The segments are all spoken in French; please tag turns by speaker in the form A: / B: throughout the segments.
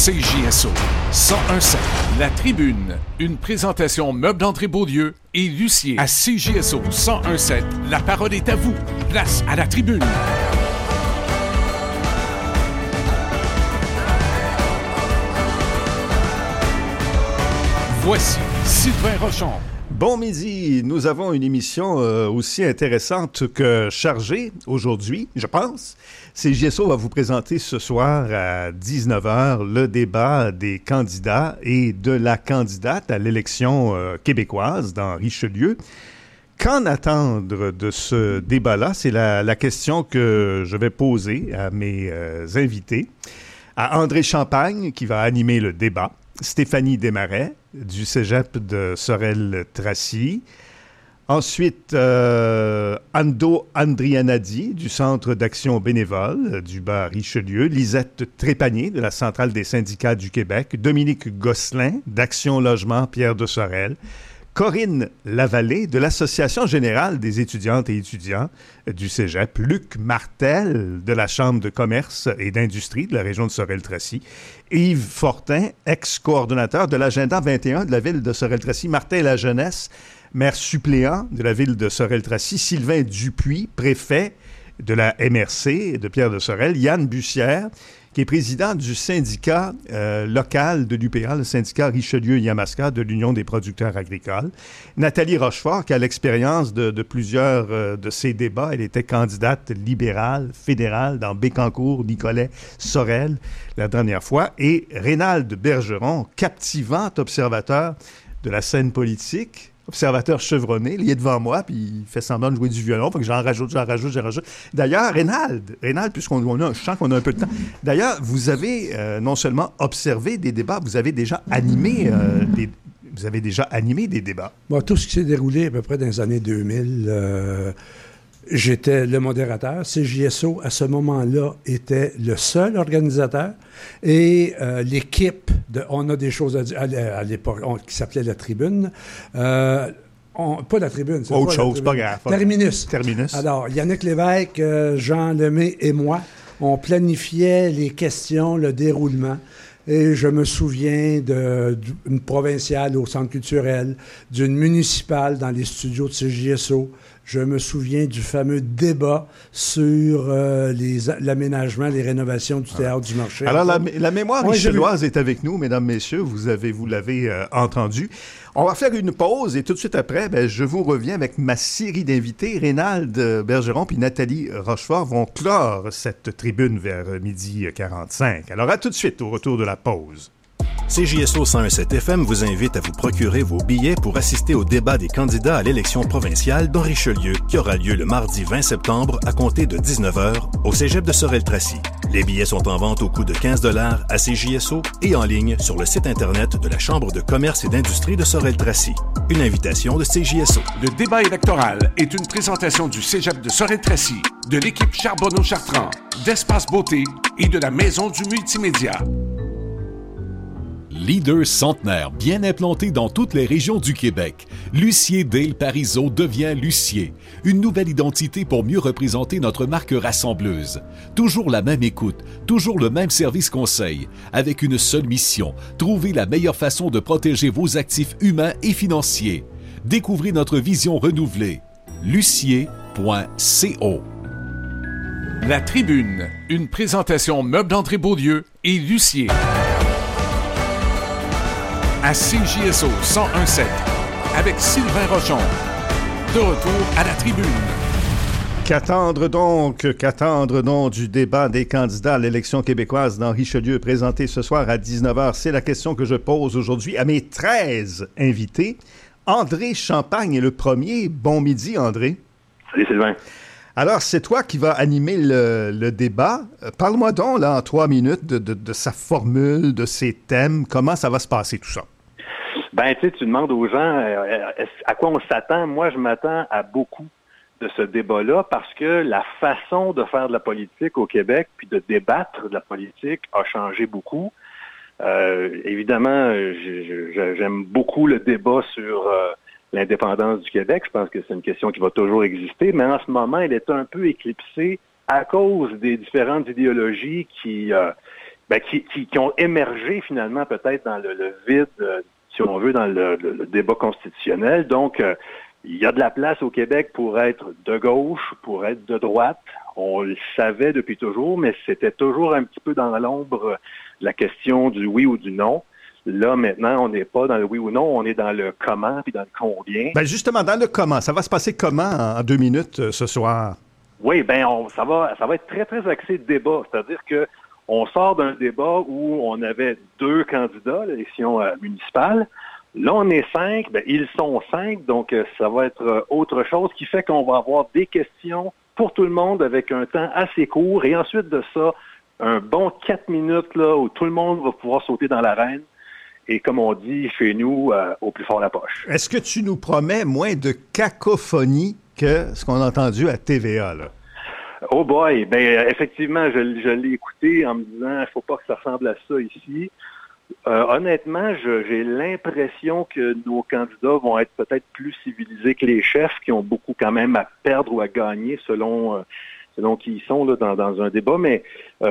A: CJSO 101.7. La Tribune, une présentation Meubles d'André Beaulieu et Lucier. À CJSO 101.7, la parole est à vous. Place à la Tribune. Voici Sylvain Rochon.
B: Bon midi, nous avons une émission aussi intéressante que chargée aujourd'hui, je pense. CJSO va vous présenter ce soir à 19h le débat des candidats et de la candidate à l'élection québécoise dans Richelieu. Qu'en attendre de ce débat-là? C'est la question que je vais poser à mes invités. À André Champagne, qui va animer le débat. Stéphanie Desmarais, du cégep de Sorel-Tracy. Ensuite, Ando Andrianadi, du Centre d'action bénévole du bar Richelieu. Lisette Trépanier, de la Centrale des syndicats du Québec. Dominique Gosselin, d'Action Logement Pierre de Sorel. Corinne Lavallée, de l'Association générale des étudiantes et étudiants du cégep. Luc Martel, de la Chambre de commerce et d'industrie de la région de Sorel-Tracy. Yves Fortin, ex-coordonnateur de l'Agenda 21 de la ville de Sorel-Tracy. Martin La Jeunesse, maire suppléant de la ville de Sorel-Tracy. Sylvain Dupuis, préfet de la MRC de Pierre de Sorel. Yann Bussière, qui est président du syndicat local de l'UPA, le syndicat Richelieu-Yamaska de l'Union des producteurs agricoles. Nathalie Rochefort, qui a l'expérience de plusieurs de ces débats. Elle était candidate libérale, fédérale dans Bécancour, Nicolet, Sorel, la dernière fois. Et Rénald Bergeron, captivant observateur de la scène politique, observateur chevronné, il est devant moi, puis il fait semblant de jouer du violon, fait que j'en rajoute. D'ailleurs, Rénald, puisqu'on a, je sens qu'on a un peu de temps. D'ailleurs, vous avez non seulement observé des débats, vous avez déjà animé des débats.
C: Bon, tout ce qui s'est déroulé à peu près dans les années 2000, j'étais le modérateur. CJSO, à ce moment-là, était le seul organisateur. Et l'équipe, on a des choses à dire à l'époque, qui s'appelait La Tribune. Pas La Tribune.
B: C'est autre chose, pas grave.
C: Terminus.
B: Alors,
C: Yannick Lévesque, Jean Lemay et moi, on planifiait les questions, le déroulement. Et je me souviens d'une provinciale au Centre culturel, d'une municipale dans les studios de CJSO. Je me souviens du fameux débat sur l'aménagement, les rénovations du théâtre du marché.
B: Alors, la mémoire richelloise est avec nous, mesdames, messieurs. Vous l'avez entendu. On va faire une pause et tout de suite après, je vous reviens avec ma série d'invités. Rénald Bergeron puis Nathalie Rochefort vont clore cette tribune vers 12h45. Alors, à tout de suite au retour de la pause.
D: CJSO 101.7 FM vous invite à vous procurer vos billets pour assister au débat des candidats à l'élection provinciale dans Richelieu qui aura lieu le mardi 20 septembre à compter de 19h au cégep de Sorel-Tracy. Les billets sont en vente au coût de 15 $ à CJSO et en ligne sur le site Internet de la Chambre de commerce et d'industrie de Sorel-Tracy. Une invitation de CJSO.
A: Le débat électoral est une présentation du cégep de Sorel-Tracy, de l'équipe Charbonneau-Chartrand, d'Espace Beauté et de la Maison du Multimédia.
E: Leader centenaire bien implanté dans toutes les régions du Québec, Lucier Dale Parizeau devient Lucier. Une nouvelle identité pour mieux représenter notre marque rassembleuse. Toujours la même écoute, toujours le même service conseil, avec une seule mission, trouver la meilleure façon de protéger vos actifs humains et financiers. Découvrez notre vision renouvelée. Lucier.co.
A: La Tribune, une présentation Meubles d'André Beaulieu et Lucier. À CJSO 101.7, avec Sylvain Rochon. De retour à la Tribune.
B: Qu'attendre donc du débat des candidats à l'élection québécoise dans Richelieu, présenté ce soir à 19h? C'est la question que je pose aujourd'hui à mes 13 invités. André Champagne est le premier. Bon midi, André.
F: Salut, Sylvain.
B: Alors, c'est toi qui vas animer le débat. Parle-moi donc, là, en 3 minutes, de sa formule, de ses thèmes. Comment ça va se passer, tout ça?
F: Tu demandes aux gens à quoi on s'attend. Moi, je m'attends à beaucoup de ce débat-là parce que la façon de faire de la politique au Québec puis de débattre de la politique a changé beaucoup. Évidemment, j'aime beaucoup le débat sur l'indépendance du Québec. Je pense que c'est une question qui va toujours exister, mais en ce moment, elle est un peu éclipsée à cause des différentes idéologies qui qui ont émergé finalement peut-être dans le vide, si on veut, dans le débat constitutionnel. Donc, il y a de la place au Québec pour être de gauche, pour être de droite. On le savait depuis toujours, mais c'était toujours un petit peu dans l'ombre la question du oui ou du non. Là, maintenant, on n'est pas dans le oui ou non, on est dans le comment puis dans le combien.
B: Ben justement, dans le comment. Ça va se passer comment en 2 minutes ce soir?
F: Oui, ça va être très, très axé de débat. C'est-à-dire que on sort d'un débat où on avait 2 candidats à l'élection municipale. Là, on est 5. Ils sont 5, donc ça va être autre chose qui fait qu'on va avoir des questions pour tout le monde avec un temps assez court. Et ensuite de ça, un bon 4 minutes là, où tout le monde va pouvoir sauter dans l'arène. Et comme on dit chez nous, au plus fort la poche.
B: Est-ce que tu nous promets moins de cacophonie que ce qu'on a entendu à TVA, là?
F: Oh boy! Effectivement, je l'ai écouté en me disant, il ne faut pas que ça ressemble à ça ici. Honnêtement, j'ai l'impression que nos candidats vont être peut-être plus civilisés que les chefs, qui ont beaucoup quand même à perdre ou à gagner selon qui ils sont là, dans un débat, mais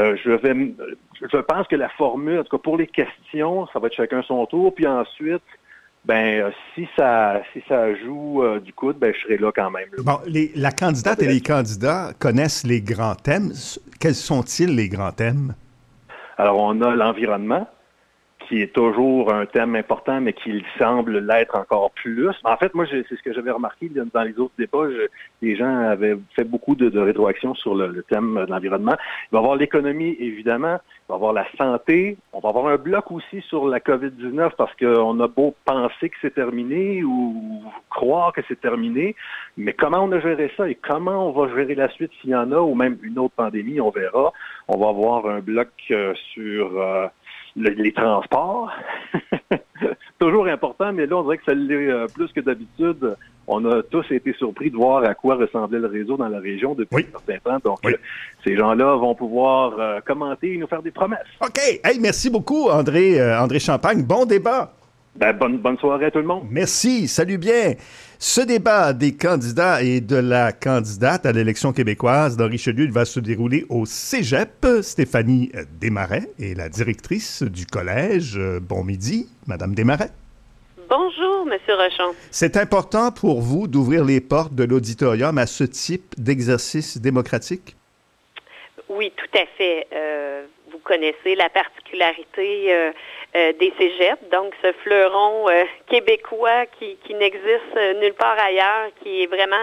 F: je pense que la formule, en tout cas pour les questions, ça va être chacun son tour, puis ensuite, si ça joue du coude, je serai là quand même. Là.
B: Bon, la candidate et les candidats connaissent les grands thèmes. Quels sont-ils, les grands thèmes? Alors,
F: on a l'environnement, qui est toujours un thème important, mais qui semble l'être encore plus. En fait, moi, c'est ce que j'avais remarqué dans les autres débats. Les gens avaient fait beaucoup de rétroactions sur le thème de l'environnement. Il va y avoir l'économie, évidemment. Il va y avoir la santé. On va avoir un bloc aussi sur la COVID-19 parce qu'on a beau penser que c'est terminé ou croire que c'est terminé, mais comment on a géré ça et comment on va gérer la suite s'il y en a ou même une autre pandémie, on verra. On va avoir un bloc sur... les transports, toujours important, mais là, on dirait que ça l'est plus que d'habitude. On a tous été surpris de voir à quoi ressemblait le réseau dans la région depuis un certain temps. Donc, ces gens-là vont pouvoir commenter et nous faire des promesses.
B: OK. Hey, merci beaucoup, André Champagne. Bon débat.
F: Bonne soirée à tout le monde.
B: Merci. Salut bien. Ce débat des candidats et de la candidate à l'élection québécoise dans Richelieu va se dérouler au Cégep. Stéphanie Desmarais est la directrice du collège. Bon midi, Madame Desmarais.
G: Bonjour, Monsieur Rochon.
B: C'est important pour vous d'ouvrir les portes de l'auditorium à ce type d'exercice démocratique?
G: Oui, tout à fait. Vous connaissez la particularité des cégeps, donc ce fleuron québécois qui n'existe nulle part ailleurs, qui est vraiment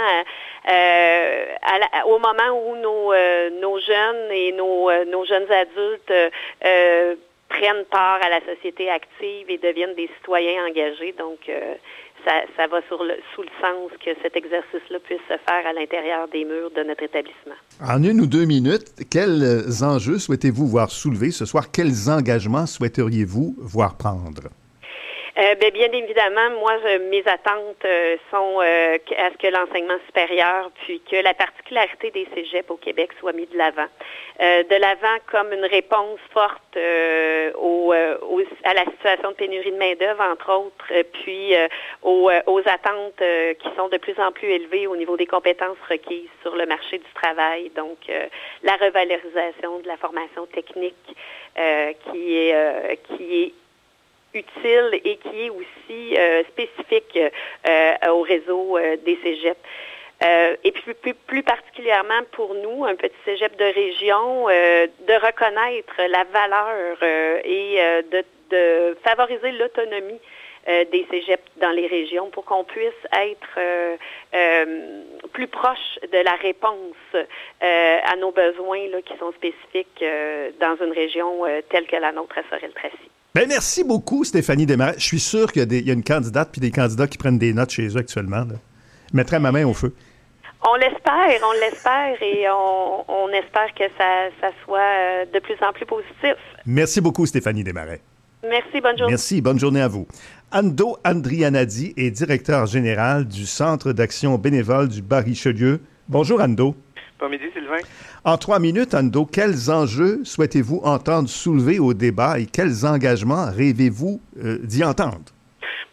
G: au moment où nos jeunes et nos jeunes adultes prennent part à la société active et deviennent des citoyens engagés. Donc, ça va sous le sens que cet exercice-là puisse se faire à l'intérieur des murs de notre établissement.
B: En 1 ou 2 minutes, quels enjeux souhaitez-vous voir soulevés ce soir? Quels engagements souhaiteriez-vous voir prendre?
G: Bien évidemment, moi, mes attentes sont à ce que l'enseignement supérieur, puis que la particularité des cégeps au Québec soit mise de l'avant. De l'avant comme une réponse forte à la situation de pénurie de main-d'œuvre, entre autres, puis aux attentes qui sont de plus en plus élevées au niveau des compétences requises sur le marché du travail. Donc, la revalorisation de la formation technique qui est utile et qui est aussi spécifique au réseau des cégeps. Et puis plus particulièrement pour nous, un petit cégep de région, de reconnaître la valeur et de favoriser l'autonomie des cégeps dans les régions pour qu'on puisse être plus proche de la réponse à nos besoins là, qui sont spécifiques dans une région telle que la nôtre à Sorel-Tracy.
B: Merci beaucoup, Stéphanie Desmarais. Je suis sûr qu'il y a une candidate puis des candidats qui prennent des notes chez eux actuellement. Là. Je mettrais ma main au feu.
G: On l'espère et on espère que ça soit de plus en plus positif.
B: Merci beaucoup, Stéphanie Desmarais.
G: Merci, bonne journée.
B: Merci, bonne journée à vous. Ando Andrianadi est directeur général du Centre d'action bénévole du Bas-Richelieu. Bonjour, Ando.
H: Bon midi, Sylvain.
B: En 3 minutes, Ando, quels enjeux souhaitez-vous entendre soulever au débat et quels engagements rêvez-vous d'y entendre?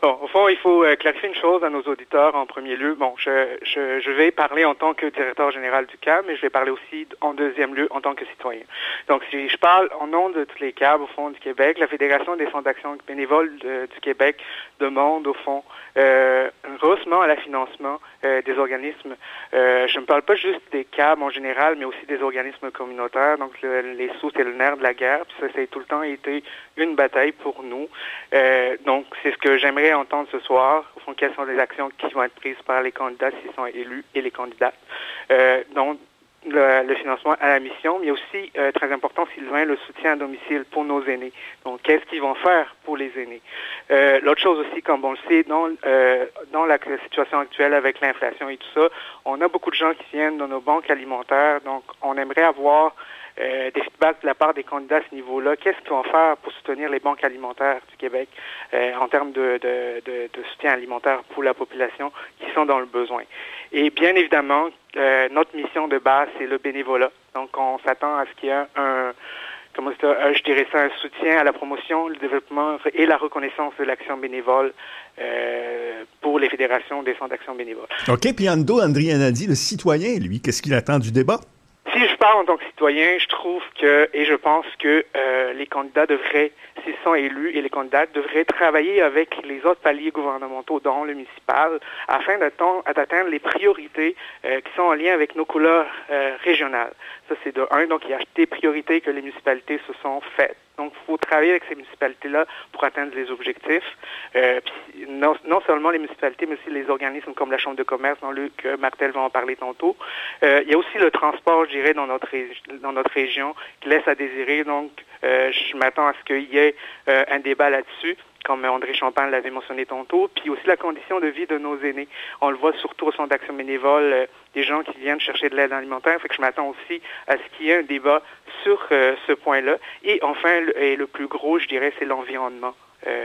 H: Bon, au fond, il faut clarifier une chose à nos auditeurs en premier lieu. Bon, je vais parler en tant que directeur général du CAB, mais je vais parler aussi en deuxième lieu en tant que citoyen. Donc, si je parle au nom de tous les CAB, au fond, du Québec, la Fédération des centres d'action bénévoles du Québec demande, au fond, un rehaussement à la financement des organismes. Je ne parle pas juste des CAB en général, mais aussi des organismes communautaires. Donc, les sous, c'est le nerf de la guerre. Puis ça a tout le temps été une bataille pour nous. Donc, c'est ce que j'aimerais entendre ce soir. Au fond, quelles sont les actions qui vont être prises par les candidats s'ils sont élus et les candidates. Donc, le financement à la mission, mais aussi, très important, Sylvain, le soutien à domicile pour nos aînés. Donc, qu'est-ce qu'ils vont faire pour les aînés? L'autre chose aussi, comme on le sait, dans la situation actuelle avec l'inflation et tout ça, on a beaucoup de gens qui viennent dans nos banques alimentaires. Donc, on aimerait avoir des feedbacks de la part des candidats à ce niveau-là. Qu'est-ce qu'ils vont faire pour soutenir les banques alimentaires du Québec en termes de soutien alimentaire pour la population qui sont dans le besoin? Et bien évidemment, notre mission de base, c'est le bénévolat. Donc, on s'attend à ce qu'il y ait un soutien à la promotion, le développement et la reconnaissance de l'action bénévole pour les fédérations des centres d'action bénévole.
B: OK, puis Ando Andrianadi, le citoyen, lui, qu'est-ce qu'il attend du débat?
H: Si je parle en tant que citoyen, je trouve que, et je pense que les candidats devraient, s'ils sont élus, et les candidates devraient travailler avec les autres paliers gouvernementaux, dont le municipal, afin d'atteindre les priorités qui sont en lien avec nos couleurs régionales. Ça, c'est de un. Donc, il y a des priorités que les municipalités se sont faites. Donc, il faut travailler avec ces municipalités-là pour atteindre les objectifs. Puis, non seulement les municipalités, mais aussi les organismes comme la Chambre de commerce, dont Luc Martel va en parler tantôt. Il y a aussi le transport, je dirais, dans notre région, qui laisse à désirer. Donc, je m'attends à ce qu'il y ait un débat là-dessus, comme André Champagne l'avait mentionné tantôt, puis aussi la condition de vie de nos aînés. On le voit surtout au centre d'action bénévole, des gens qui viennent chercher de l'aide alimentaire, fait que je m'attends aussi à ce qu'il y ait un débat sur ce point-là. Et enfin, le plus gros, je dirais, c'est l'environnement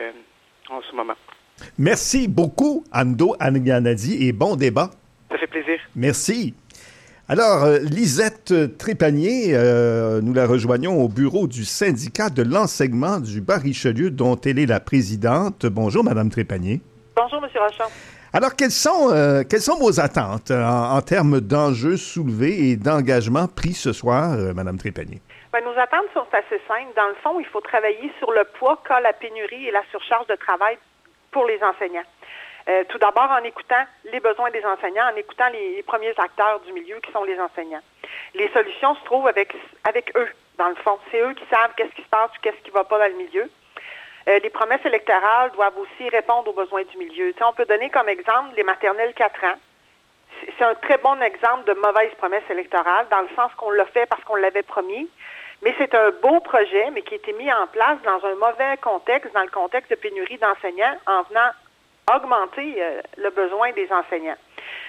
H: en ce moment.
B: Merci beaucoup, Ando Andrianadi, et bon débat.
H: Ça fait plaisir.
B: Merci. Alors, Lisette Trépanier, nous la rejoignons au bureau du syndicat de l'enseignement du Bas-Richelieu, dont elle est la présidente. Bonjour, Madame Trépanier.
I: Bonjour, M. Rochon.
B: Alors, quelles sont vos attentes en termes d'enjeux soulevés et d'engagements pris ce soir, Madame Trépanier?
I: Bien, nos attentes sont assez simples. Dans le fond, il faut travailler sur le poids qu'a la pénurie et la surcharge de travail pour les enseignants. Tout d'abord, en écoutant les besoins des enseignants, en écoutant les premiers acteurs du milieu qui sont les enseignants. Les solutions se trouvent avec eux, dans le fond. C'est eux qui savent qu'est-ce qui se passe, qu'est-ce qui ne va pas dans le milieu. Les promesses électorales doivent aussi répondre aux besoins du milieu. On peut donner comme exemple les maternelles 4 ans. C'est un très bon exemple de mauvaise promesse électorale, dans le sens qu'on l'a fait parce qu'on l'avait promis. Mais c'est un beau projet, mais qui a été mis en place dans un mauvais contexte, dans le contexte de pénurie d'enseignants, en venant augmenter le besoin des enseignants.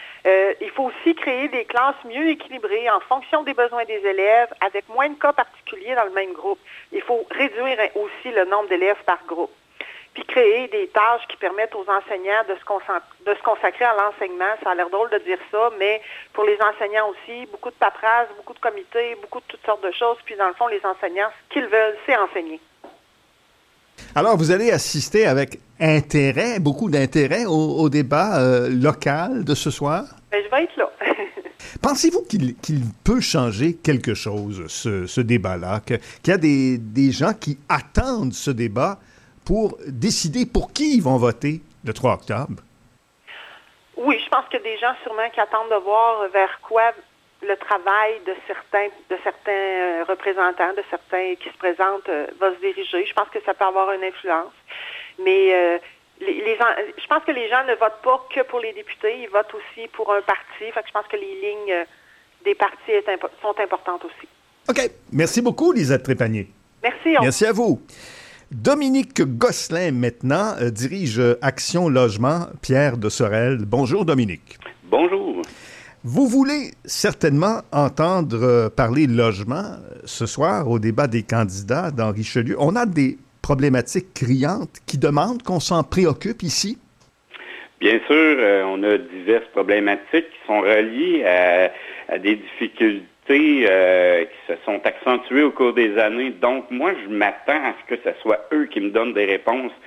I: Il faut aussi créer des classes mieux équilibrées en fonction des besoins des élèves, avec moins de cas particuliers dans le même groupe. Il faut réduire aussi le nombre d'élèves par groupe. Puis créer des tâches qui permettent aux enseignants de se consacrer à l'enseignement. Ça a l'air drôle de dire ça, mais pour les enseignants aussi, beaucoup de paperasse, beaucoup de comités, beaucoup de toutes sortes de choses. Puis dans le fond, les enseignants, ce qu'ils veulent, c'est enseigner.
B: Alors, vous allez assister avec intérêt, beaucoup d'intérêt au débat local de ce soir?
I: Bien, je vais être là.
B: Pensez-vous qu'il peut changer quelque chose, ce débat-là, qu'il y a des gens qui attendent ce débat pour décider pour qui ils vont voter le 3 octobre? Oui,
I: je pense qu'il y a des gens sûrement qui attendent de voir vers quoi le travail de certains représentants, de certains qui se présentent, va se diriger. Je pense que ça peut avoir une influence. Mais je pense que les gens ne votent pas que pour les députés, ils votent aussi pour un parti. Fait que je pense que les lignes des partis sont importantes aussi.
B: OK. Merci beaucoup, Lisette Trépanier.
I: Merci.
B: Merci à vous. Dominique Gosselin, maintenant, dirige Action Logement, Pierre de Sorel. Bonjour, Dominique.
J: Bonjour.
B: Vous voulez certainement entendre parler logement ce soir au débat des candidats dans Richelieu. On a des problématiques criantes qui demandent qu'on s'en préoccupe ici?
J: Bien sûr, on a diverses problématiques qui sont reliées à des difficultés qui se sont accentuées au cours des années. Donc, moi, je m'attends à ce que ce soit eux qui me donnent des réponses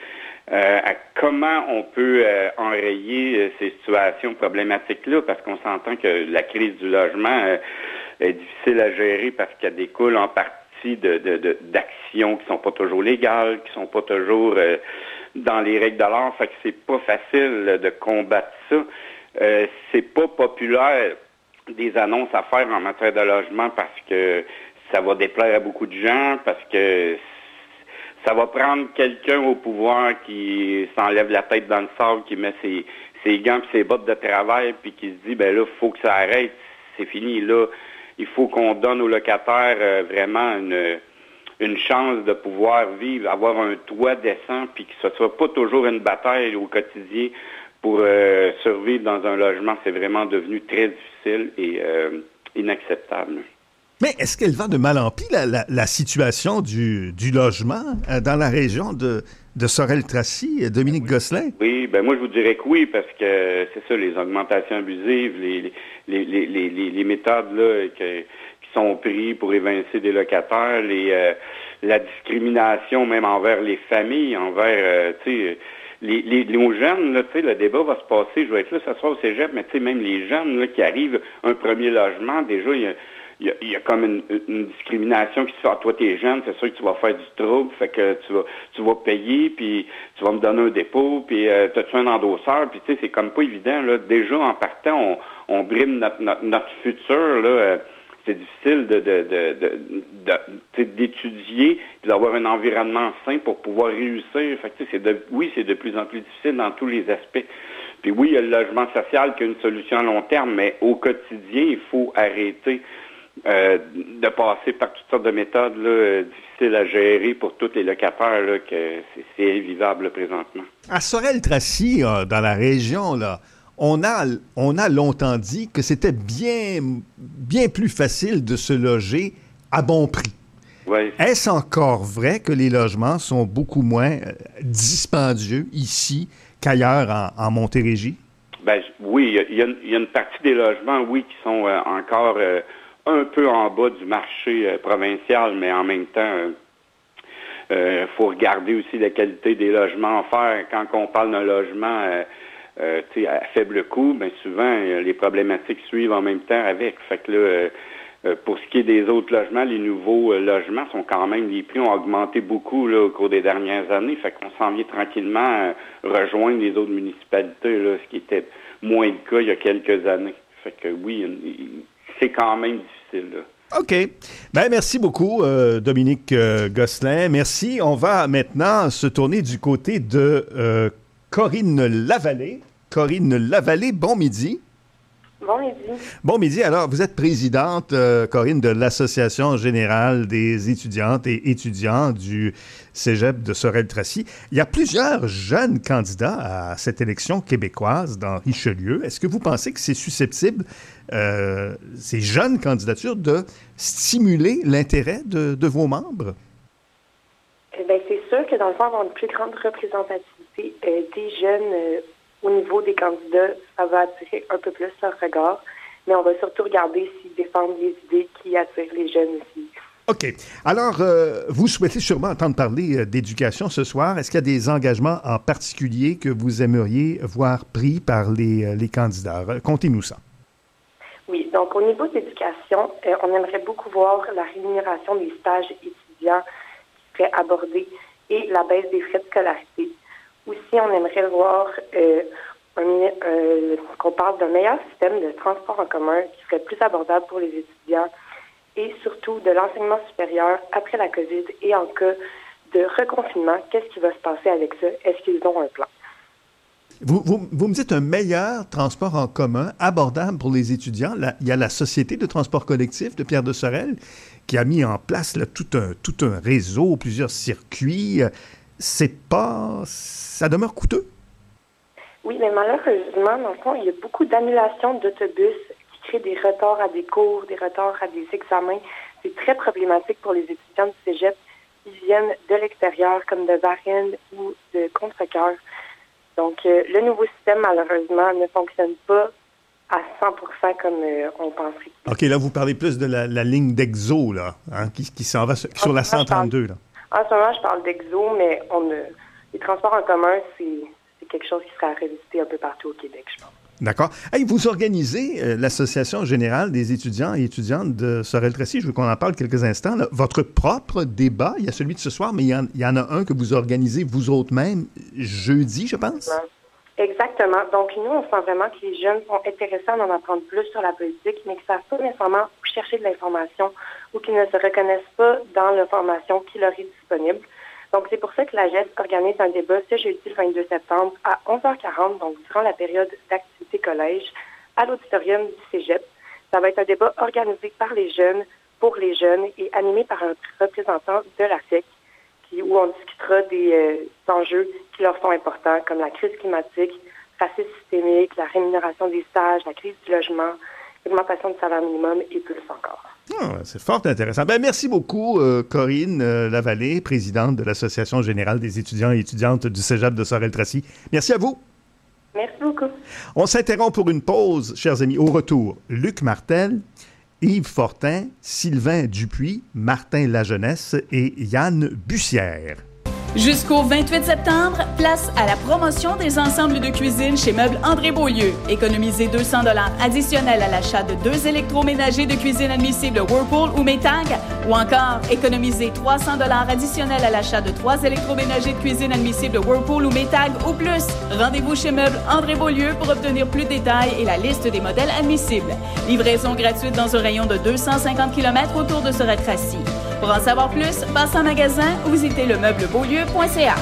J: à comment on peut enrayer ces situations problématiques-là, parce qu'on s'entend que la crise du logement est difficile à gérer parce qu'elle découle en partie d'actions qui sont pas toujours légales, qui sont pas toujours dans les règles de l'art, fait que c'est pas facile de combattre ça. C'est pas populaire des annonces à faire en matière de logement parce que ça va déplaire à beaucoup de gens, parce que ça va prendre quelqu'un au pouvoir qui s'enlève la tête dans le sable, qui met ses gants et ses bottes de travail, puis qui se dit, ben là, il faut que ça arrête, c'est fini, là. Il faut qu'on donne aux locataires vraiment une chance de pouvoir vivre, avoir un toit décent, puis que ce ne soit pas toujours une bataille au quotidien pour survivre dans un logement. C'est vraiment devenu très difficile et inacceptable.
B: Mais est-ce qu'elle va de mal en pis, la situation du logement dans la région de Sorel-Tracy, Dominique Gosselin?
J: Oui, ben moi je vous dirais que oui, parce que c'est ça, les augmentations abusives, les méthodes là, qui sont prises pour évincer des locataires, la discrimination même envers les familles, envers, tu sais, nos jeunes, là, tu sais, le débat va se passer, je vais être là ce soir au cégep, mais tu sais, même les jeunes là, qui arrivent, un premier logement, déjà, il y a comme une discrimination qui se fait. Ah, toi, t'es jeune, c'est sûr que tu vas faire du trouble, fait que tu vas payer, puis tu vas me donner un dépôt, puis t'as-tu un endosseur, puis tu sais, c'est comme pas évident, là. Déjà, en partant, on brime notre futur, là. C'est difficile d'étudier, puis d'avoir un environnement sain pour pouvoir réussir. Fait que, c'est de plus en plus difficile dans tous les aspects. Puis oui, il y a le logement social qui a une solution à long terme, mais au quotidien, il faut arrêter de passer par toutes sortes de méthodes là, difficiles à gérer pour tous les locataires, là, que c'est invivable là, présentement.
B: À Sorel-Tracy, dans la région, là, on a longtemps dit que c'était bien plus facile de se loger à bon prix.
J: Ouais.
B: Est-ce encore vrai que les logements sont beaucoup moins dispendieux ici qu'ailleurs en Montérégie?
J: Ben oui, il y a une partie des logements, oui, qui sont encore un peu en bas du marché provincial, mais en même temps, faut regarder aussi la qualité des logements offerts. Quand on parle d'un logement à faible coût, bien souvent, les problématiques suivent en même temps avec. Fait que là, pour ce qui est des autres logements, les nouveaux logements sont quand même, les prix ont augmenté beaucoup là, au cours des dernières années. Fait qu'on s'en vient tranquillement rejoindre les autres municipalités, là, ce qui était moins le cas il y a quelques années. Fait que oui, c'est quand même difficile, là.
B: OK. Ben, merci beaucoup, Dominique Gosselin. Merci. On va maintenant se tourner du côté de Corinne Lavallée. Corinne Lavallée, bon midi.
K: Bon midi.
B: Bon midi. Alors, vous êtes présidente, Corinne, de l'Association générale des étudiantes et étudiants du Cégep de Sorel-Tracy. Il y a plusieurs jeunes candidats à cette élection québécoise dans Richelieu. Est-ce que vous pensez que c'est susceptible, ces jeunes candidatures, de stimuler l'intérêt de vos membres?
K: Bien, c'est sûr que dans le fond, avoir une plus grande représentativité des jeunes au niveau des candidats, ça va attirer un peu plus leur regard, mais on va surtout regarder s'ils défendent les idées qui attirent les jeunes aussi.
B: OK. Alors, vous souhaitez sûrement entendre parler d'éducation ce soir. Est-ce qu'il y a des engagements en particulier que vous aimeriez voir pris par les candidats? Contez-nous ça.
K: Oui, donc au niveau de l'éducation, on aimerait beaucoup voir la rémunération des stages étudiants qui seraient abordés et la baisse des frais de scolarité. Aussi, on aimerait voir qu'on parle d'un meilleur système de transport en commun qui serait plus abordable pour les étudiants et surtout de l'enseignement supérieur après la COVID et en cas de reconfinement, qu'est-ce qui va se passer avec ça? Est-ce qu'ils ont un plan?
B: Vous me dites un meilleur transport en commun abordable pour les étudiants. Là, il y a la Société de transport collectif de Pierre de Sorel qui a mis en place là, tout un réseau, plusieurs circuits. Ça demeure coûteux?
K: Oui, mais malheureusement, dans le fond, il y a beaucoup d'annulations d'autobus qui créent des retards à des cours, des retards à des examens. C'est très problématique pour les étudiants du cégep. Ils viennent de l'extérieur, comme de Varennes ou de Contrecoeur. Donc, le nouveau système, malheureusement, ne fonctionne pas à 100% comme on penserait.
B: OK, là, vous parlez plus de la ligne d'Exo, là, hein, qui s'en va sur la 132, là.
K: En ce moment, je parle d'Exo, mais les transports en commun, c'est quelque chose qui sera à revisiter un peu partout au Québec, je pense.
B: D'accord. Hey, vous organisez l'Association générale des étudiants et étudiantes de Sorel-Tracy. Je veux qu'on en parle quelques instants. Là. Votre propre débat, il y a celui de ce soir, mais il y en a un que vous organisez vous autres même jeudi, je pense.
K: Exactement. Donc, nous, on sent vraiment que les jeunes sont intéressés à en apprendre plus sur la politique, mais qu'ils ne savent pas nécessairement où chercher de l'information ou qu'ils ne se reconnaissent pas dans l'information qui leur est disponible. Donc, c'est pour ça que la GES organise un débat ce jeudi le 22 septembre à 11h40, donc durant la période d'activité collège, à l'auditorium du Cégep. Ça va être un débat organisé par les jeunes, pour les jeunes et animé par un représentant de la FEC, où on discutera des enjeux qui leur sont importants, comme la crise climatique, racisme systémique, la rémunération des stages, la crise du logement, l'augmentation du salaire minimum et plus encore.
B: C'est fort intéressant. Merci beaucoup, Corinne Lavallée, présidente de l'Association générale des étudiants et étudiantes du Cégep de Sorel-Tracy. Merci à vous.
K: Merci beaucoup.
B: On s'interrompt pour une pause, chers amis. Au retour, Luc Martel, Yves Fortin, Sylvain Dupuis, Martin Lajeunesse et Yann Bussière.
L: Jusqu'au 28 septembre, place à la promotion des ensembles de cuisine chez Meubles André Beaulieu. Économisez 200 $ additionnels à l'achat de 2 électroménagers de cuisine admissibles Whirlpool ou Maytag, ou encore économisez 300 $ additionnels à l'achat de 3 électroménagers de cuisine admissibles Whirlpool ou Maytag ou plus. Rendez-vous chez Meubles André Beaulieu pour obtenir plus de détails et la liste des modèles admissibles. Livraison gratuite dans un rayon de 250 km autour de Sorel-Tracy. Pour en savoir plus, passez en magasin ou visitez lemeublebaulieu.ca.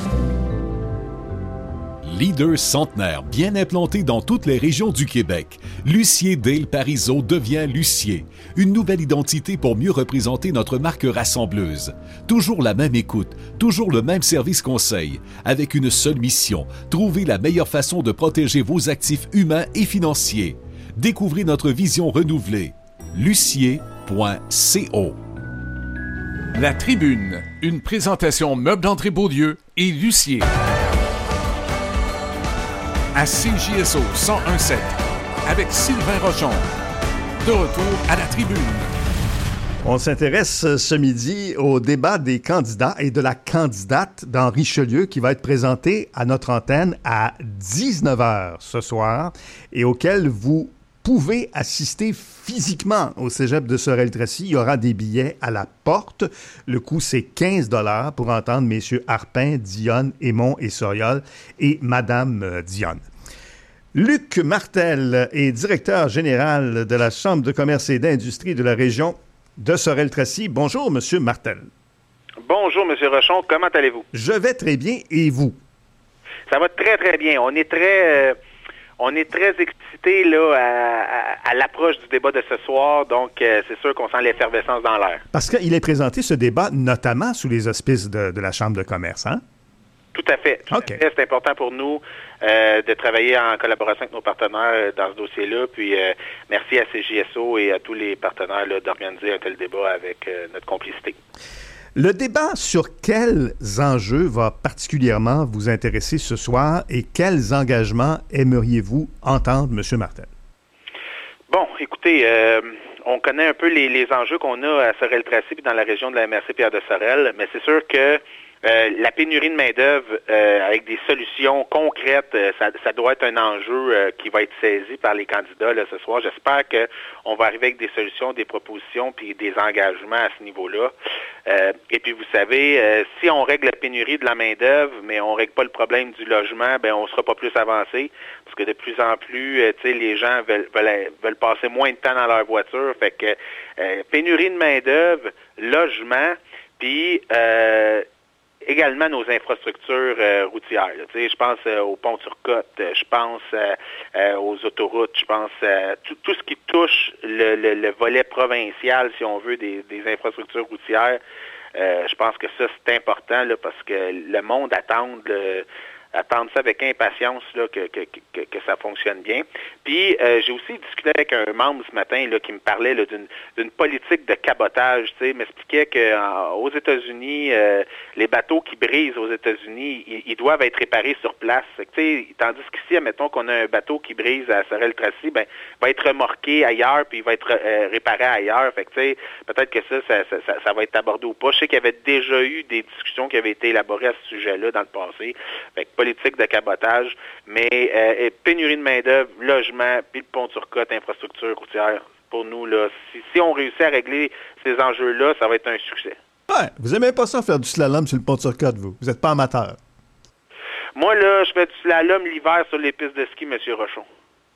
E: Leader centenaire bien implanté dans toutes les régions du Québec, Lucier Dale Parizeau devient Lucier. Une nouvelle identité pour mieux représenter notre marque rassembleuse. Toujours la même écoute, toujours le même service conseil, avec une seule mission, trouver la meilleure façon de protéger vos actifs humains et financiers. Découvrez notre vision renouvelée. Lucier.co.
A: La Tribune, une présentation Meubles d'André Beaulieu et Lucier. À CJSO 101.7, avec Sylvain Rochon. De retour à La Tribune.
B: On s'intéresse ce midi au débat des candidats et de la candidate dans Richelieu qui va être présenté à notre antenne à 19h ce soir et auquel vous pouvez assister physiquement au Cégep de Sorel-Tracy. Il y aura des billets à la porte. Le coût, c'est 15 $ pour entendre messieurs Harpin, Dionne, Aymon et Soriol et madame Dionne. Luc Martel est directeur général de la Chambre de commerce et d'industrie de la région de Sorel-Tracy. Bonjour, monsieur Martel.
M: Bonjour, monsieur Rochon. Comment allez-vous?
B: Je vais très bien. Et vous?
M: Ça va très, très bien. On est très excités là, à l'approche du débat de ce soir, donc c'est sûr qu'on sent l'effervescence dans l'air.
B: Parce qu'il est présenté ce débat notamment sous les auspices de la Chambre de commerce, hein?
M: Tout à fait. Tout à fait. C'est important pour nous de travailler en collaboration avec nos partenaires dans ce dossier-là. Puis merci à CJSO et à tous les partenaires là, d'organiser un tel débat avec notre complicité.
B: Le débat sur quels enjeux va particulièrement vous intéresser ce soir et quels engagements aimeriez-vous entendre, M. Martel?
M: Bon, écoutez, on connaît un peu les enjeux qu'on a à Sorel-Tracy puis dans la région de la MRC Pierre de Sorel, mais c'est sûr que la pénurie de main-d'œuvre avec des solutions concrètes, ça doit être un enjeu qui va être saisi par les candidats là, ce soir. J'espère qu'on va arriver avec des solutions, des propositions puis des engagements à ce niveau-là. Et puis vous savez, si on règle la pénurie de la main-d'œuvre, mais on règle pas le problème du logement, ben on sera pas plus avancé parce que de plus en plus, les gens veulent passer moins de temps dans leur voiture. Fait que pénurie de main-d'œuvre, logement, puis également nos infrastructures routières. Je pense aux ponts sur côte, je pense aux autoroutes, je pense tout ce qui touche le volet provincial, si on veut, des infrastructures routières. Je pense que ça, c'est important là, parce que le monde attend attendre ça avec impatience là, que ça fonctionne bien. Puis j'ai aussi discuté avec un membre ce matin là, qui me parlait là, d'une politique de cabotage. Tu sais, m'expliquait qu'aux États-Unis, les bateaux qui brisent aux États-Unis, ils doivent être réparés sur place. Tu sais, tandis qu'ici, admettons qu'on a un bateau qui brise à Sorel-Tracy, ben va être remorqué ailleurs, puis il va être réparé ailleurs. Fait que tu sais, peut-être que ça va être abordé ou pas. Je sais qu'il y avait déjà eu des discussions qui avaient été élaborées à ce sujet-là dans le passé. Fait que politique de cabotage, mais pénurie de main-d'œuvre, logement, puis le pont Turcotte, infrastructure routière. Pour nous, là, si on réussit à régler ces enjeux-là, ça va être un succès.
B: Ouais, vous aimez pas ça faire du slalom sur le pont Turcotte, vous? Vous n'êtes pas amateur.
M: Moi, là, je fais du slalom l'hiver sur les pistes de ski, M. Rochon.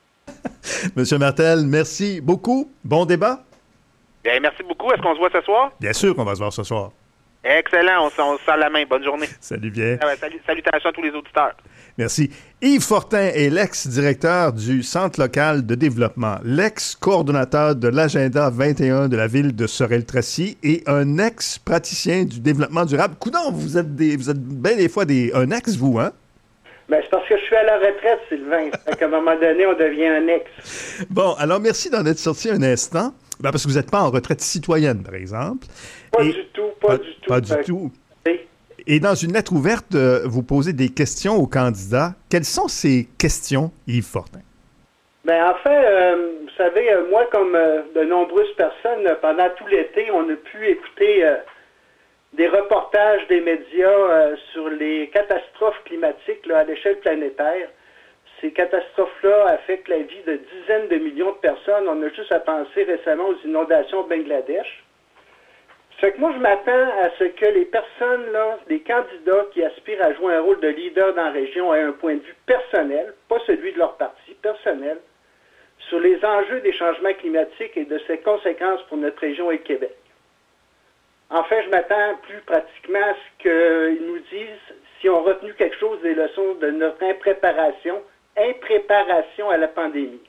B: Monsieur Martel, merci beaucoup. Bon débat.
M: Bien, merci beaucoup. Est-ce qu'on se voit ce soir?
B: Bien sûr qu'on va se voir ce soir.
M: Excellent. On se serre la main. Bonne journée.
B: Salut bien.
M: Salutations à tous les auditeurs.
B: Merci. Yves Fortin est l'ex-directeur du Centre local de développement, l'ex-coordonnateur de l'agenda 21 de la ville de Sorel-Tracy et un ex-praticien du développement durable. Coudonc, vous êtes bien des fois un ex, vous, hein?
N: Ben, c'est parce que je suis à la retraite, Sylvain. Fait qu'à un moment donné, on devient un ex.
B: Bon, alors merci d'en être sorti un instant. Ben, parce que vous n'êtes pas en retraite citoyenne, par exemple.
N: Pas du tout.
B: Pas du tout. Et dans une lettre ouverte, vous posez des questions aux candidats. Quelles sont ces questions, Yves Fortin?
N: Ben, en fait, vous savez, moi, comme de nombreuses personnes, pendant tout l'été, on a pu écouter des reportages des médias sur les catastrophes climatiques là, à l'échelle planétaire. Ces catastrophes-là affectent la vie de dizaines de millions de personnes. On a juste à penser récemment aux inondations au Bangladesh. Fait que moi, je m'attends à ce que les personnes, là, les candidats qui aspirent à jouer un rôle de leader dans la région aient un point de vue personnel, pas celui de leur parti, personnel, sur les enjeux des changements climatiques et de ses conséquences pour notre région et le Québec. En fait, je m'attends plus pratiquement à ce qu'ils nous disent s'ils ont retenu quelque chose des leçons de notre impréparation à la pandémie.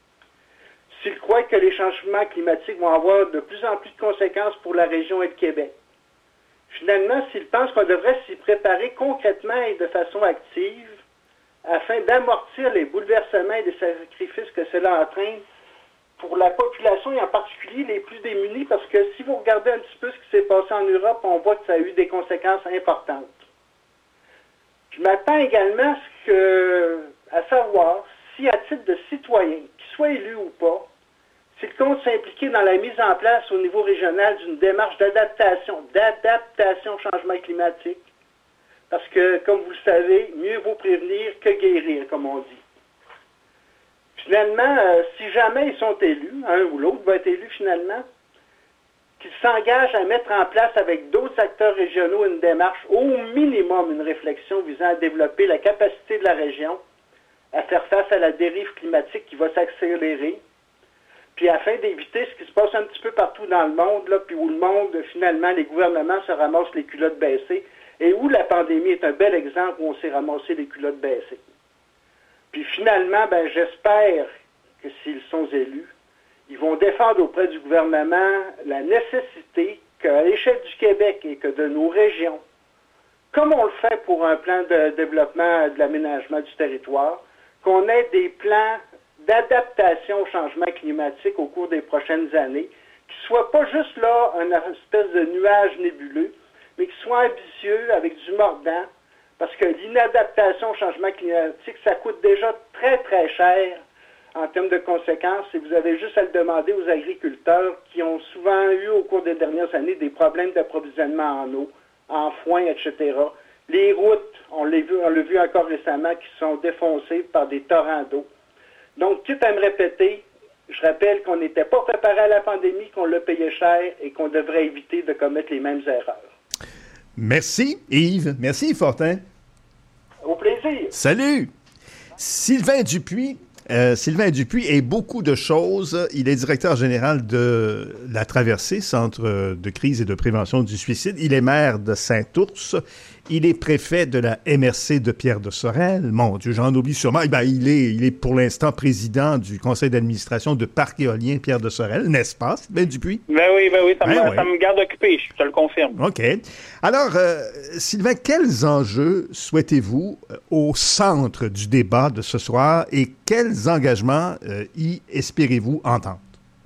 N: S'ils croient que les changements climatiques vont avoir de plus en plus de conséquences pour la région et le Québec. Finalement, s'ils pensent qu'on devrait s'y préparer concrètement et de façon active afin d'amortir les bouleversements et les sacrifices que cela entraîne pour la population et en particulier les plus démunis, parce que si vous regardez un petit peu ce qui s'est passé en Europe, on voit que ça a eu des conséquences importantes. Je m'attends également à savoir si, à titre de citoyen, qu'il soit élu ou pas, s'il compte s'impliquer dans la mise en place au niveau régional d'une démarche d'adaptation au changement climatique. Parce que, comme vous le savez, mieux vaut prévenir que guérir, comme on dit. Finalement, si jamais ils sont élus, un ou l'autre va être élu finalement, qu'ils s'engagent à mettre en place avec d'autres acteurs régionaux une démarche, au minimum une réflexion visant à développer la capacité de la région à faire face à la dérive climatique qui va s'accélérer, puis afin d'éviter ce qui se passe un petit peu partout dans le monde, là, puis où le monde, finalement, les gouvernements se ramassent les culottes baissées, et où la pandémie est un bel exemple où on s'est ramassé les culottes baissées. Puis finalement, ben, j'espère que s'ils sont élus, ils vont défendre auprès du gouvernement la nécessité qu'à l'échelle du Québec et que de nos régions, comme on le fait pour un plan de développement de l'aménagement du territoire, qu'on ait des plans d'adaptation au changement climatique au cours des prochaines années, qui ne soient pas juste là une espèce de nuage nébuleux, mais qui soient ambitieux, avec du mordant, parce que l'inadaptation au changement climatique, ça coûte déjà très, très cher en termes de conséquences, et vous avez juste à le demander aux agriculteurs qui ont souvent eu au cours des dernières années des problèmes d'approvisionnement en eau, en foin, etc. Les routes, on l'a vu encore récemment, qui sont défoncées par des torrents d'eau. Donc, quitte à me répéter, je rappelle qu'on n'était pas préparé à la pandémie, qu'on l'a payé cher et qu'on devrait éviter de commettre les mêmes erreurs.
B: Merci, Yves. Merci, Yves Fortin.
N: Au plaisir.
B: Salut. Sylvain Dupuis est beaucoup de choses. Il est directeur général de la Traversée, Centre de crise et de prévention du suicide. Il est maire de Saint-Ours Il est préfet de la MRC de Pierre de Sorel. Mon Dieu, j'en oublie sûrement. Eh bien, il est pour l'instant président du conseil d'administration de Parc éolien Pierre de Sorel, n'est-ce pas, Sylvain Dupuis?
O: Ben oui, ça me garde occupé, je te le confirme.
B: OK. Alors, Sylvain, quels enjeux souhaitez-vous au centre du débat de ce soir et quels engagements y espérez-vous entendre?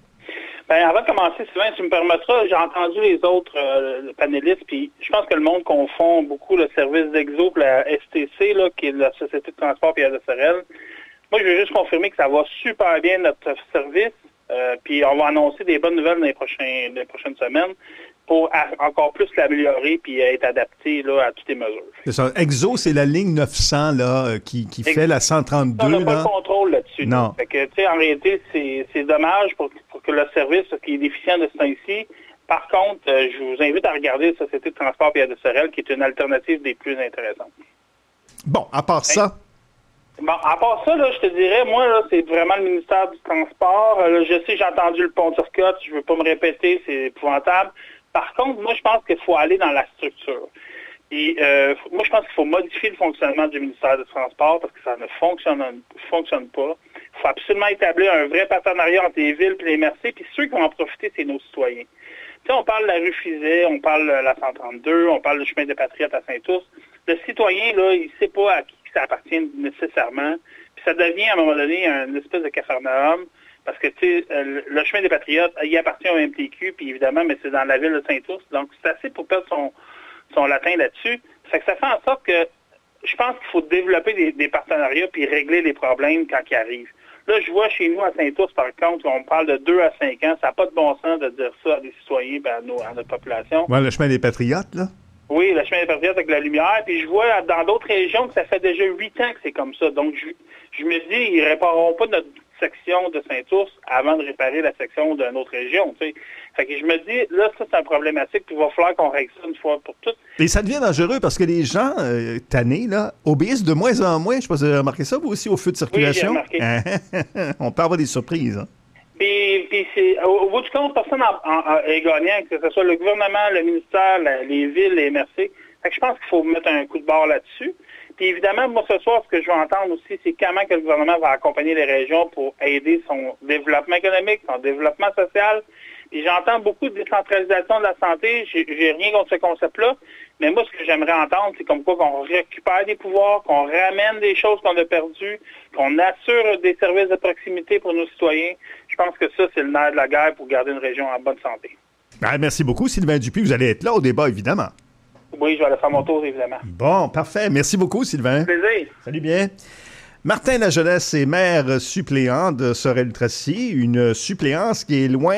O: Ben, avant de commencer, Sylvain, si tu me permettras, j'ai entendu les autres panélistes, puis je pense que le monde confond beaucoup le service d'Exo et la STC, là, qui est la Société de transport Pierre de Sorel. Moi, je veux juste confirmer que ça va super bien, notre service, puis on va annoncer des bonnes nouvelles dans les prochaines semaines pour encore plus l'améliorer puis être adapté là, à toutes les mesures.
B: C'est ça. Exo, c'est la ligne 900 là, qui fait la 132.
O: On n'a pas de contrôle là-dessus.
B: Non.
O: Fait que, tu sais, en réalité, c'est dommage pour que le service qui est déficient de ce temps-ci. Par contre, je vous invite à regarder la Société de transport Pierre de Sorel, qui est une alternative des plus intéressantes.
B: Bon, à part ça...
O: Bon, à part ça, là, je te dirais, moi, là, c'est vraiment le ministère du Transport. Là, je sais, j'ai entendu le pont Turcotte, je ne veux pas me répéter, c'est épouvantable. Par contre, moi, je pense qu'il faut aller dans la structure. Et moi, je pense qu'il faut modifier le fonctionnement du ministère du Transport parce que ça ne fonctionne pas. Il faut absolument établir un vrai partenariat entre les villes et les MRC, puis ceux qui vont en profiter, c'est nos citoyens. Tu sais, on parle de la rue Fizet, on parle de la 132, on parle du chemin des Patriotes à Saint-Ours. Le citoyen, là, il ne sait pas à qui ça appartient nécessairement. Puis ça devient, à un moment donné, une espèce de capharnaüm. Parce que, tu sais, le chemin des Patriotes, il appartient au MTQ, puis évidemment, mais c'est dans la ville de Saint-Ours. Donc, c'est assez pour perdre son latin là-dessus. Ça fait en sorte que je pense qu'il faut développer des partenariats puis régler les problèmes quand ils arrivent. Là, je vois chez nous à Saint-Ours, par contre, on parle de 2 à 5 ans. Ça n'a pas de bon sens de dire ça à des citoyens et à notre population.
B: Ouais, le chemin des Patriotes, là?
O: Oui, le chemin des Patriotes avec la lumière. Puis je vois dans d'autres régions que ça fait déjà 8 ans que c'est comme ça. Donc, je me dis, ils ne répareront pas notre section de Saint-Ours avant de réparer la section d'une autre région. Tu sais. Fait que je me dis, là, ça, c'est un problématique. Puis il va falloir qu'on règle ça une fois pour toutes.
B: Et ça devient dangereux parce que les gens tannés, là, obéissent de moins en moins. Je ne sais pas si vous avez remarqué ça, vous aussi, au feu de circulation.
O: Oui, j'ai remarqué.
B: On peut avoir des surprises, hein?
O: Puis au bout du compte, personne est gagnant, que ce soit le gouvernement, le ministère, les villes, les MRC. Fait que je pense qu'il faut mettre un coup de barre là-dessus. Puis évidemment, moi, ce soir, ce que je veux entendre aussi, c'est comment que le gouvernement va accompagner les régions pour aider son développement économique, son développement social. Puis j'entends beaucoup de décentralisation de la santé. J'ai rien contre ce concept-là. Mais moi, ce que j'aimerais entendre, c'est comme quoi qu'on récupère des pouvoirs, qu'on ramène des choses qu'on a perdues, qu'on assure des services de proximité pour nos citoyens. Je pense que ça, c'est le nerf de la guerre pour garder une région en bonne santé.
B: Ah, merci beaucoup, Sylvain Dupuis. Vous allez être là au débat, évidemment.
O: Oui, je vais aller faire mon tour, évidemment.
B: Bon, parfait. Merci beaucoup, Sylvain.
O: Plaisir.
B: Salut bien. Martin Lajeunesse est maire suppléant de Sorel-Tracy, une suppléance qui est loin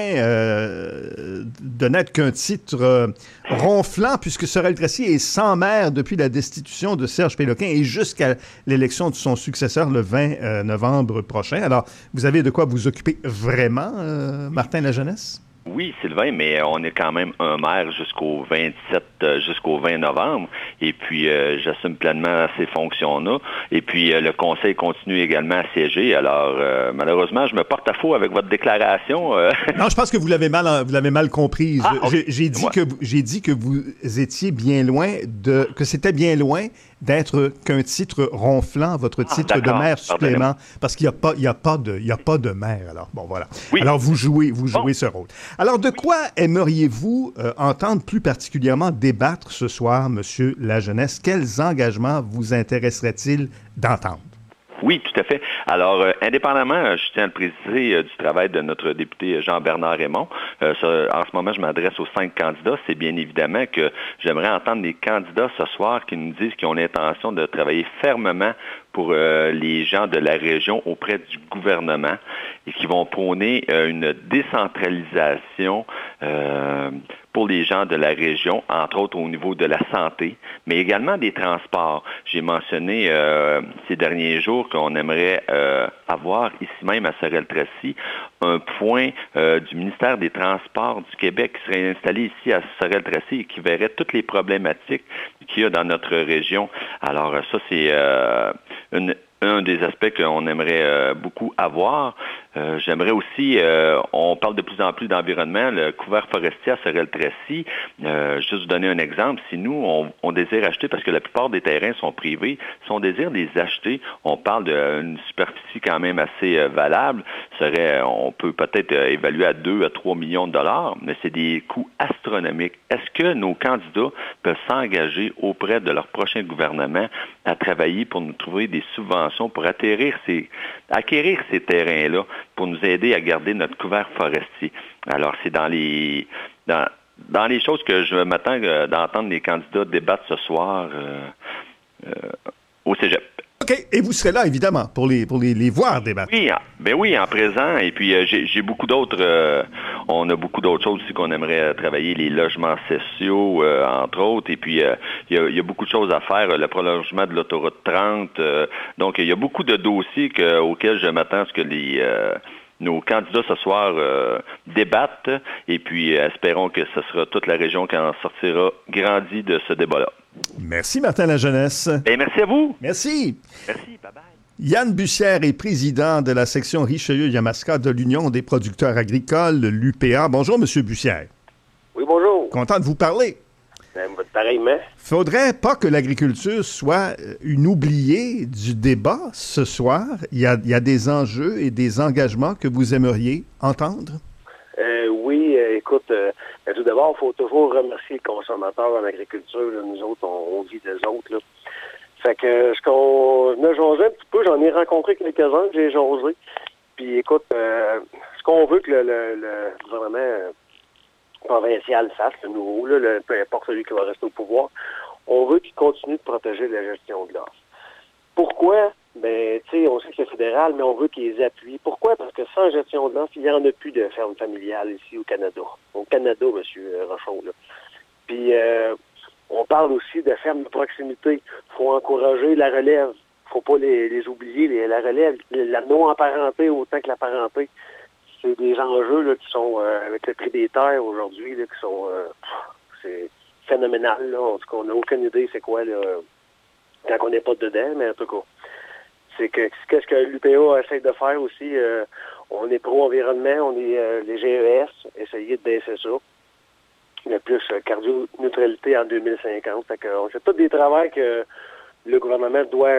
B: de n'être qu'un titre ronflant, puisque Sorel-Tracy est sans maire depuis la destitution de Serge Péloquin et jusqu'à l'élection de son successeur le 20 novembre prochain. Alors, vous avez de quoi vous occuper vraiment, Martin Lajeunesse?
P: Oui, Sylvain, mais on est quand même un maire jusqu'au 20 novembre. Et puis, j'assume pleinement ces fonctions-là. Et puis, le Conseil continue également à siéger. Alors, malheureusement, je me porte à faux avec votre déclaration.
B: Non, je pense que vous l'avez mal comprise.
P: Ah, okay.
B: J'ai dit que vous étiez bien loin que c'était bien loin d'être qu'un titre ronflant, votre titre de maire supplément, parce qu'il n'y a pas de maire. Alors, bon, voilà. Oui. Alors, vous jouez ce rôle. Alors, de quoi aimeriez-vous entendre plus particulièrement débattre ce soir, M. Lajeunesse? Quels engagements vous intéresserait-il d'entendre?
P: Oui, tout à fait. Alors, indépendamment, je tiens à le préciser, du travail de notre député Jean-Bernard Raymond, en ce moment, je m'adresse aux 5 candidats. C'est bien évidemment que j'aimerais entendre les candidats ce soir qui nous disent qu'ils ont l'intention de travailler fermement pour les gens de la région auprès du gouvernement et qui vont prôner une décentralisation pour les gens de la région, entre autres au niveau de la santé, mais également des transports. J'ai mentionné ces derniers jours qu'on aimerait avoir ici même à Sorel-Tracy un point du ministère des Transports du Québec qui serait installé ici à Sorel-Tracy et qui verrait toutes les problématiques qu'il y a dans notre région. Alors ça, c'est un des aspects qu'on aimerait beaucoup avoir. J'aimerais aussi, on parle de plus en plus d'environnement, le couvert forestier à Sorel-Tracy. Juste vous donner un exemple, si nous, on désire acheter, parce que la plupart des terrains sont privés, si on désire les acheter, on parle d'une superficie quand même assez valable, on peut peut-être évaluer à 2 à 3 millions de dollars, mais c'est des coûts astronomiques. Est-ce que nos candidats peuvent s'engager auprès de leur prochain gouvernement à travailler pour nous trouver des subventions pour acquérir ces terrains-là, pour nous aider à garder notre couvert forestier? Alors, c'est dans les choses que je m'attends d'entendre les candidats débattre ce soir au Cégep.
B: OK. Et vous serez là, évidemment, pour les voir débattre.
P: Oui, en présent. Et puis, j'ai beaucoup d'autres... on a beaucoup d'autres choses aussi qu'on aimerait travailler, les logements sociaux, entre autres. Et puis, il y a beaucoup de choses à faire. Le prolongement de l'autoroute 30. Donc, il y a beaucoup de dossiers auxquels je m'attends à ce que nos candidats ce soir débattent. Et puis, espérons que ce sera toute la région qui en sortira grandie de ce débat-là.
B: Merci, Martin Lajeunesse.
P: Et merci à vous.
B: Merci.
P: Merci, bye-bye.
B: Yann Bussière est président de la section Richelieu-Yamaska de l'Union des producteurs agricoles, l'UPA. Bonjour, M. Bussière.
Q: Oui, bonjour.
B: Content de vous parler.
Q: Pareillement.
B: Faudrait pas que l'agriculture soit une oubliée du débat ce soir. Il y a des enjeux et des engagements que vous aimeriez entendre?
Q: Oui, écoute, tout d'abord, il faut toujours remercier le consommateur en agriculture. Là. Nous autres, on vit des autres. Là. Fait que ce qu'on a jasé un petit peu, j'en ai rencontré quelques-uns que j'ai jasé. Puis écoute, ce qu'on veut que le gouvernement provincial fasse, le nouveau, là, peu importe celui qui va rester au pouvoir, on veut qu'il continue de protéger la gestion de l'offre. Pourquoi? Ben, tu sais, on sait que c'est fédéral, mais on veut qu'ils les appuient. Pourquoi? Parce que sans gestion de l'offre, il n'y en a plus de ferme familiale ici au Canada. Au Canada, M. Rochon, là. Puis, on parle aussi de fermes de proximité. Il faut encourager la relève. Il ne faut pas les oublier, la relève. La non-parenté autant que la parenté. C'est des enjeux là, qui sont, avec le prix des terres aujourd'hui, là, qui sont c'est phénoménal. Là. En tout cas, on n'a aucune idée c'est quoi là, quand on n'est pas dedans, mais en tout cas. C'est que qu'est-ce que l'UPA essaie de faire aussi. On est pro-environnement, on est les GES, essayer de baisser ça. Le plus cardio-neutralité en 2050. Fait que, c'est tous des travaux que le gouvernement doit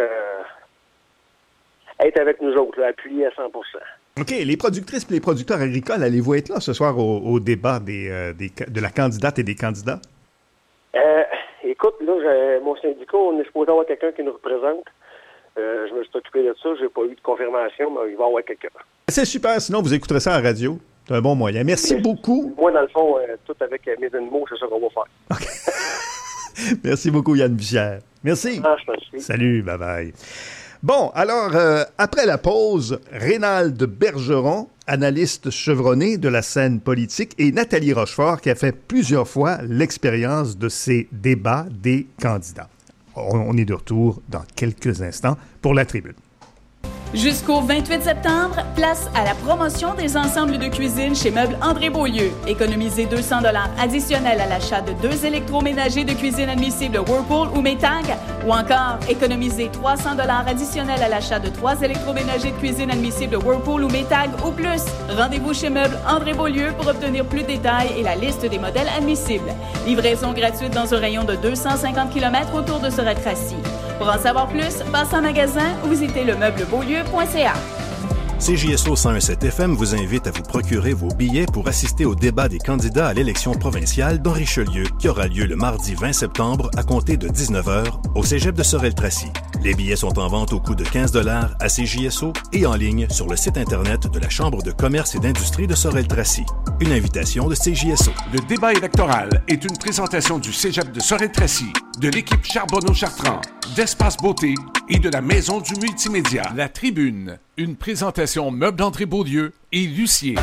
Q: être avec nous autres, là, appuyer à 100%.
B: OK. Les productrices et les producteurs agricoles, allez-vous être là ce soir au débat de la candidate et des candidats?
Q: Écoute, là, mon syndicat, on est supposé avoir quelqu'un qui nous représente. Je me suis occupé de ça, j'ai pas eu de confirmation, mais il va y avoir quelqu'un. C'est
B: super, sinon vous écouterez ça à la radio. C'est un bon moyen. Merci beaucoup.
Q: Moi, dans le fond, tout avec mes animaux, c'est ça qu'on va faire.
B: OK. Merci beaucoup, Yann Bussière. Merci.
Q: Merci.
B: Salut, bye-bye. Bon, alors, après la pause, Rénald Bergeron, analyste chevronné de la scène politique, et Nathalie Rochefort, qui a fait plusieurs fois l'expérience de ces débats des candidats. On est de retour dans quelques instants pour la tribune.
L: Jusqu'au 28 septembre, place à la promotion des ensembles de cuisine chez Meubles André Beaulieu. Économisez 200 $ additionnels à l'achat de 2 électroménagers de cuisine admissibles Whirlpool ou Maytag, ou encore économisez 300 $ additionnels à l'achat de 3 électroménagers de cuisine admissibles Whirlpool ou Maytag ou plus. Rendez-vous chez Meubles André Beaulieu pour obtenir plus de détails et la liste des modèles admissibles. Livraison gratuite dans un rayon de 250 km autour de Sorel-Tracy. Pour en savoir plus, passez en magasin ou visitez lemeublebaulieu.ca.
D: CJSO 101.7 FM vous invite à vous procurer vos billets pour assister au débat des candidats à l'élection provinciale dans Richelieu qui aura lieu le mardi 20 septembre à compter de 19h au Cégep de Sorel-Tracy. Les billets sont en vente au coût de 15 $ à CJSO et en ligne sur le site Internet de la Chambre de commerce et d'industrie de Sorel-Tracy. Une invitation de CJSO.
A: Le débat électoral est une présentation du Cégep de Sorel-Tracy, de l'équipe Charbonneau-Chartrand, d'Espace Beauté et de la Maison du Multimédia. La Tribune, une présentation Meubles André Beaulieu et Lucier.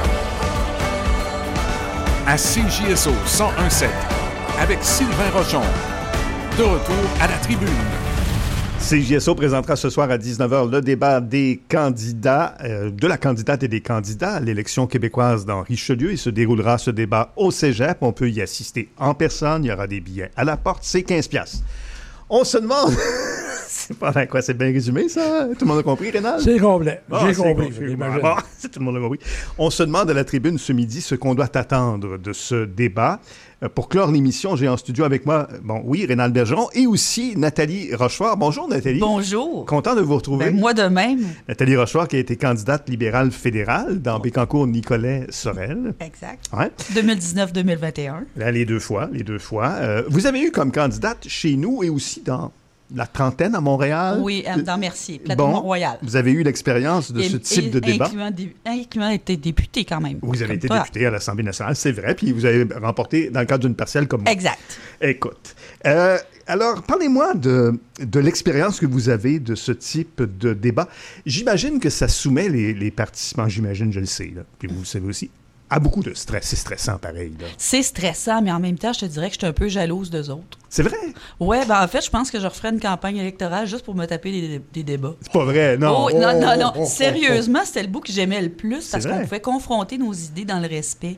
A: À CJSO 101.7, avec Sylvain Rochon. De retour à la Tribune.
B: CJSO présentera ce soir à 19h le débat des candidats, de la candidate et des candidats à l'élection québécoise dans Richelieu. Il se déroulera ce débat au Cégep. On peut y assister en personne. Il y aura des billets à la porte. C'est 15$. On se demande C'est pas quoi, c'est bien résumé, ça? Tout le monde a compris, Rénal?
C: C'est complet. J'ai compris.
B: Bon, tout le monde a compris. On se demande à la tribune ce midi ce qu'on doit attendre de ce débat. Pour clore l'émission, j'ai en studio avec moi, Rénal Bergeron et aussi Nathalie Rochefort. Bonjour, Nathalie.
R: Bonjour.
B: Content de vous retrouver.
R: Moi de même.
B: Nathalie Rochefort qui a été candidate libérale fédérale dans Bécancour-Nicolet-Sorel.
R: Exact.
B: Ouais.
R: 2019-2021.
B: Là, les deux fois. Vous avez eu comme candidate chez nous et aussi dans la trentaine à Montréal.
R: Oui, dans Mercier, Plateau-Mont-Royal.
B: Vous avez eu l'expérience de ce type de débat.
R: Incluant été député quand même.
B: Vous avez été député à l'Assemblée nationale, c'est vrai, puis vous avez remporté dans le cadre d'une partielle comme moi.
R: Exact.
B: Écoute, alors parlez-moi de l'expérience que vous avez de ce type de débat. J'imagine que ça soumet les participants, je le sais, là, puis vous le savez aussi, à beaucoup de stress. C'est stressant, pareil. Là.
R: C'est stressant, mais en même temps, je te dirais que je suis un peu jalouse d'eux autres.
B: C'est vrai?
R: Oui, en fait, je pense que je referais une campagne électorale juste pour me taper des débats.
B: C'est pas vrai, non?
R: Non. Sérieusement, c'était le bout que j'aimais le plus parce qu'on pouvait confronter nos idées dans le respect.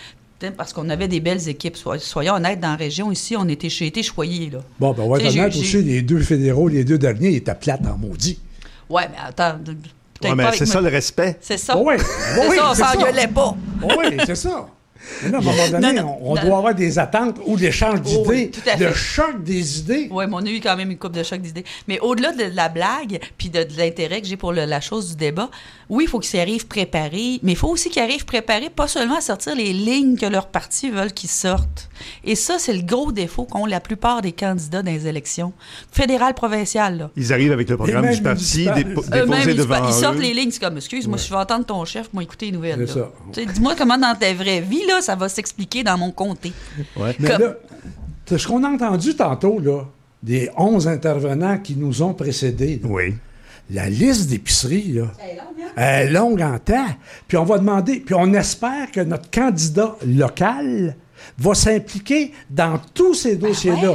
R: Parce qu'on avait des belles équipes. Soyons honnêtes, dans la région, ici, on était choyés, là.
C: Bon, ben, on va être honnête aussi, les deux fédéraux, les deux derniers, ils étaient plates en maudit.
R: Oui, mais attends...
B: Ouais, mais c'est ça le respect.
R: C'est ça.
C: Oui,
R: c'est ça, on s'engueulait pas.
C: Oui, c'est ça. Mais non, à un moment donné, on doit avoir des attentes ou l'échange d'idées, le choc des idées.
R: Oui, mais on a eu quand même une couple de chocs d'idées. Mais au-delà de la blague, puis de l'intérêt que j'ai pour la chose du débat, oui, il faut qu'ils arrivent préparés, mais il faut aussi qu'ils arrivent préparés, pas seulement à sortir les lignes que leurs partis veulent qu'ils sortent. Et ça, c'est le gros défaut qu'ont la plupart des candidats dans les élections. Fédéral, provincial, là.
B: Ils arrivent avec le programme du parti déposé devant eux.
R: Ils sortent les lignes, c'est comme, excuse-moi, je vais entendre ton chef, moi écouter les nouvelles.
C: C'est ça.
R: Dis-moi comment dans ta vraie vie, là, ça va s'expliquer dans mon comté.
B: Ouais.
C: Mais là, ce qu'on a entendu tantôt, là, des 11 intervenants qui nous ont précédés. Là,
B: oui.
C: La liste d'épicerie, là, elle est longue en temps. Puis on va demander, puis on espère que notre candidat local va s'impliquer dans tous ces dossiers-là.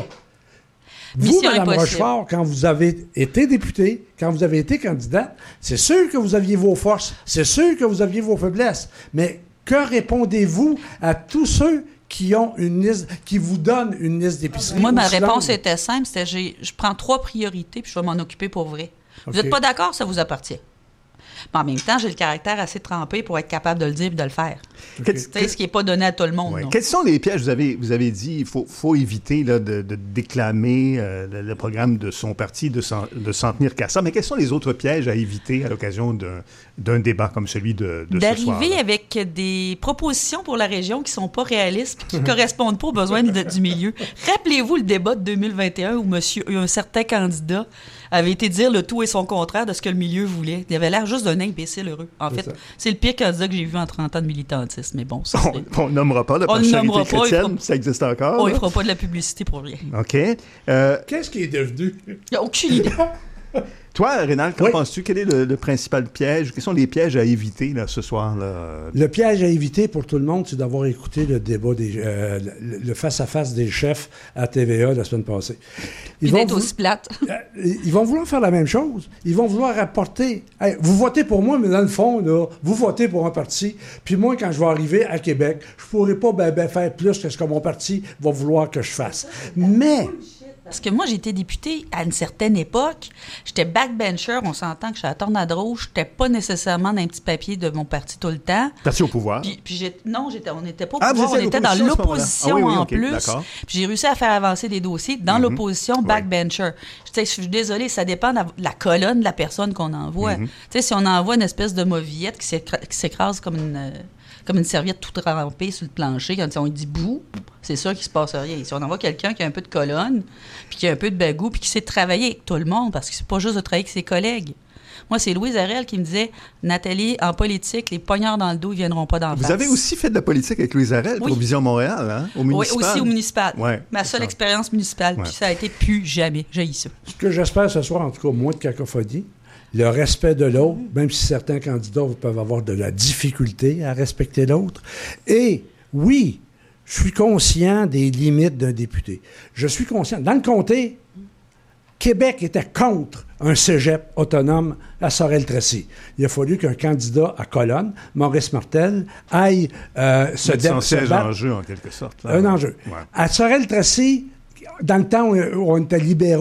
C: Vous, Mme Rochefort, quand vous avez été députée, quand vous avez été candidate, c'est sûr que vous aviez vos forces, c'est sûr que vous aviez vos faiblesses, mais que répondez-vous à tous ceux qui ont une liste, qui vous donnent une liste d'épicerie?
R: Moi, ma réponse était simple, c'était je prends 3 priorités puis je vais m'en occuper pour vrai. Vous n'êtes pas d'accord, ça vous appartient. Mais en même temps, j'ai le caractère assez trempé pour être capable de le dire et de le faire. Ce qui n'est pas donné à tout le monde.
B: Ouais. Quels sont les pièges? Vous avez dit qu'il faut éviter là, de déclamer le programme de son parti, de s'en tenir qu'à ça. Mais quels sont les autres pièges à éviter à l'occasion d'un débat comme celui de ce soir?
R: D'arriver avec des propositions pour la région qui ne sont pas réalistes et qui ne correspondent pas aux besoins du milieu. Rappelez-vous le débat de 2021 où un certain candidat avait été dire le tout et son contraire de ce que le milieu voulait. Il avait l'air juste d'un imbécile heureux. En fait, c'est le pire candidat que j'ai vu en 30 ans de militantisme. Mais bon, ça,
B: on nommera pas la partialité chrétienne, ça existe encore.
R: On ne fera pas de la publicité pour rien.
B: OK.
C: Qu'est-ce qui est devenu?
R: Il n'y a aucune idée.
B: Toi, Rénal, qu'en penses-tu? Quel est le principal piège? Quels sont les pièges à éviter là, ce soir-là?
C: Le piège à éviter pour tout le monde, c'est d'avoir écouté le débat, le face-à-face des chefs à TVA la semaine passée.
R: Ils vont aussi plate.
C: Ils vont vouloir faire la même chose. Ils vont vouloir apporter... Hey, vous votez pour moi, mais dans le fond, là, vous votez pour un parti. Puis moi, quand je vais arriver à Québec, je ne pourrai pas faire plus que ce que mon parti va vouloir que je fasse. Mais...
R: Parce que moi, j'ai été députée à une certaine époque. J'étais backbencher. On s'entend que j'étais à Tornade Rouge. Je n'étais pas nécessairement dans un petit papier de mon parti tout le temps.
B: Parti au pouvoir?
R: On n'était pas au pouvoir. On était dans l'opposition en plus. Puis j'ai réussi à faire avancer des dossiers dans l'opposition backbencher. Je suis désolée, ça dépend de la colonne de la personne qu'on envoie. Si on envoie une espèce de mauvillette qui s'écrase comme une serviette toute rampée sur le plancher, quand on dit « bouh », c'est sûr qu'il ne se passe rien. Si on envoie quelqu'un qui a un peu de colonne, puis qui a un peu de bagou, puis qui sait travailler avec tout le monde, parce que c'est pas juste de travailler avec ses collègues. Moi, c'est Louise Arel qui me disait « Nathalie, en politique, les poignards dans le dos, ils ne viendront pas d'en face. »
B: Vous avez aussi fait de la politique avec Louise Arel pour Vision Montréal, hein? Au municipal.
R: Oui, aussi au municipal.
B: Ouais,
R: ma seule expérience municipale, puis ça a été plus jamais. J'ai eu ça.
C: Ce que j'espère ce soir, en tout cas, moins de cacophonie, le respect de l'autre, même si certains candidats peuvent avoir de la difficulté à respecter l'autre. Et oui, je suis conscient des limites d'un député. Je suis conscient. Dans le comté, Québec était contre un cégep autonome à Sorel-Tracy. Il a fallu qu'un candidat à Colonne, Maurice Martel, aille se battre.
B: C'est un enjeu, en quelque sorte.
C: Un enjeu. Ouais. À Sorel-Tracy, dans le temps où on était libéraux,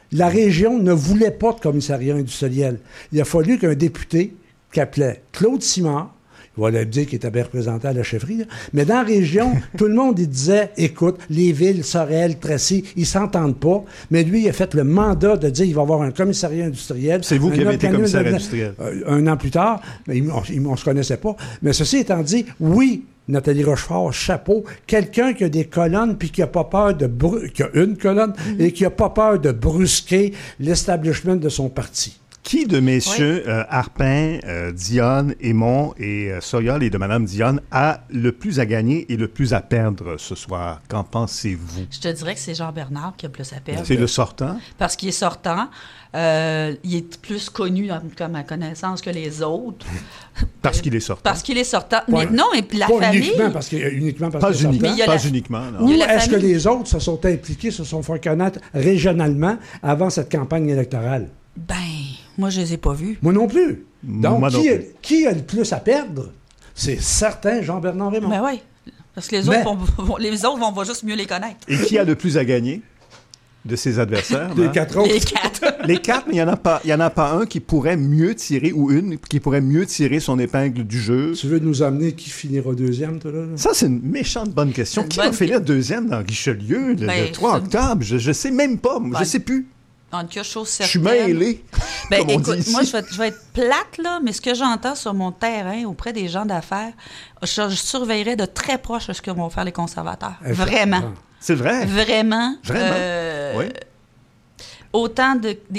C: La région ne voulait pas de commissariat industriel. Il a fallu qu'un député qui s'appelait Claude Simard, il va le dire qu'il était bien représenté à la chefferie, là, mais dans la région, tout le monde il disait, écoute, les villes, Sorel, Tracy, ils s'entendent pas, mais lui, il a fait le mandat de dire qu'il va y avoir un commissariat industriel.
B: C'est vous qui avez été commissaire industriel.
C: Un an plus tard, mais on se connaissait pas. Mais ceci étant dit, oui, Nathalie Rochefort, chapeau, quelqu'un qui a des colonnes puis qui a pas peur de qui a une colonne et qui a pas peur de brusquer l'establishment de son parti.
B: Qui de messieurs Arpin, Dionne, Aymon et Soyol et de Mme Dionne a le plus à gagner et le plus à perdre ce soir? Qu'en pensez-vous?
R: Je te dirais que c'est Jean-Bernard qui a le plus à perdre.
B: C'est le sortant?
R: Parce qu'il est sortant. Il est plus connu, à ma connaissance, que les autres.
B: Parce qu'il est sortant.
R: Parce qu'il est sortant. Mais non, et puis la famille...
C: Uniquement parce
B: pas
C: qu'il est sortant.
B: Pas uniquement, non.
C: Ou est-ce que les autres se sont impliqués, se sont fait connaître régionalement avant cette campagne électorale?
R: Ben, moi, je les ai pas vus.
C: Moi non plus. Donc,
B: moi
C: qui a le plus à perdre? C'est certain Jean-Bernard Raymond.
R: Ben oui. Parce que les autres, on va juste mieux les connaître.
B: Et qui a le plus à gagner de ses adversaires?
C: Les quatre autres.
R: Les quatre.
B: Les quatre, mais il n'y en a pas un qui pourrait mieux tirer, ou une qui pourrait mieux tirer son épingle du jeu.
C: Tu veux nous amener qui finira deuxième, toi, là?
B: Ça, c'est une méchante bonne question. Qui va finir deuxième dans Richelieu le 3 octobre? Je sais même pas. Je sais plus.
R: En quelque chose
B: certaine. Je suis mêlé.
R: Ben, écoute, moi, je vais être plate, là, mais ce que j'entends sur mon terrain auprès des gens d'affaires, je surveillerai de très proche ce que vont faire les conservateurs. Vraiment.
B: C'est vrai?
R: Vraiment.
B: Oui.
R: Autant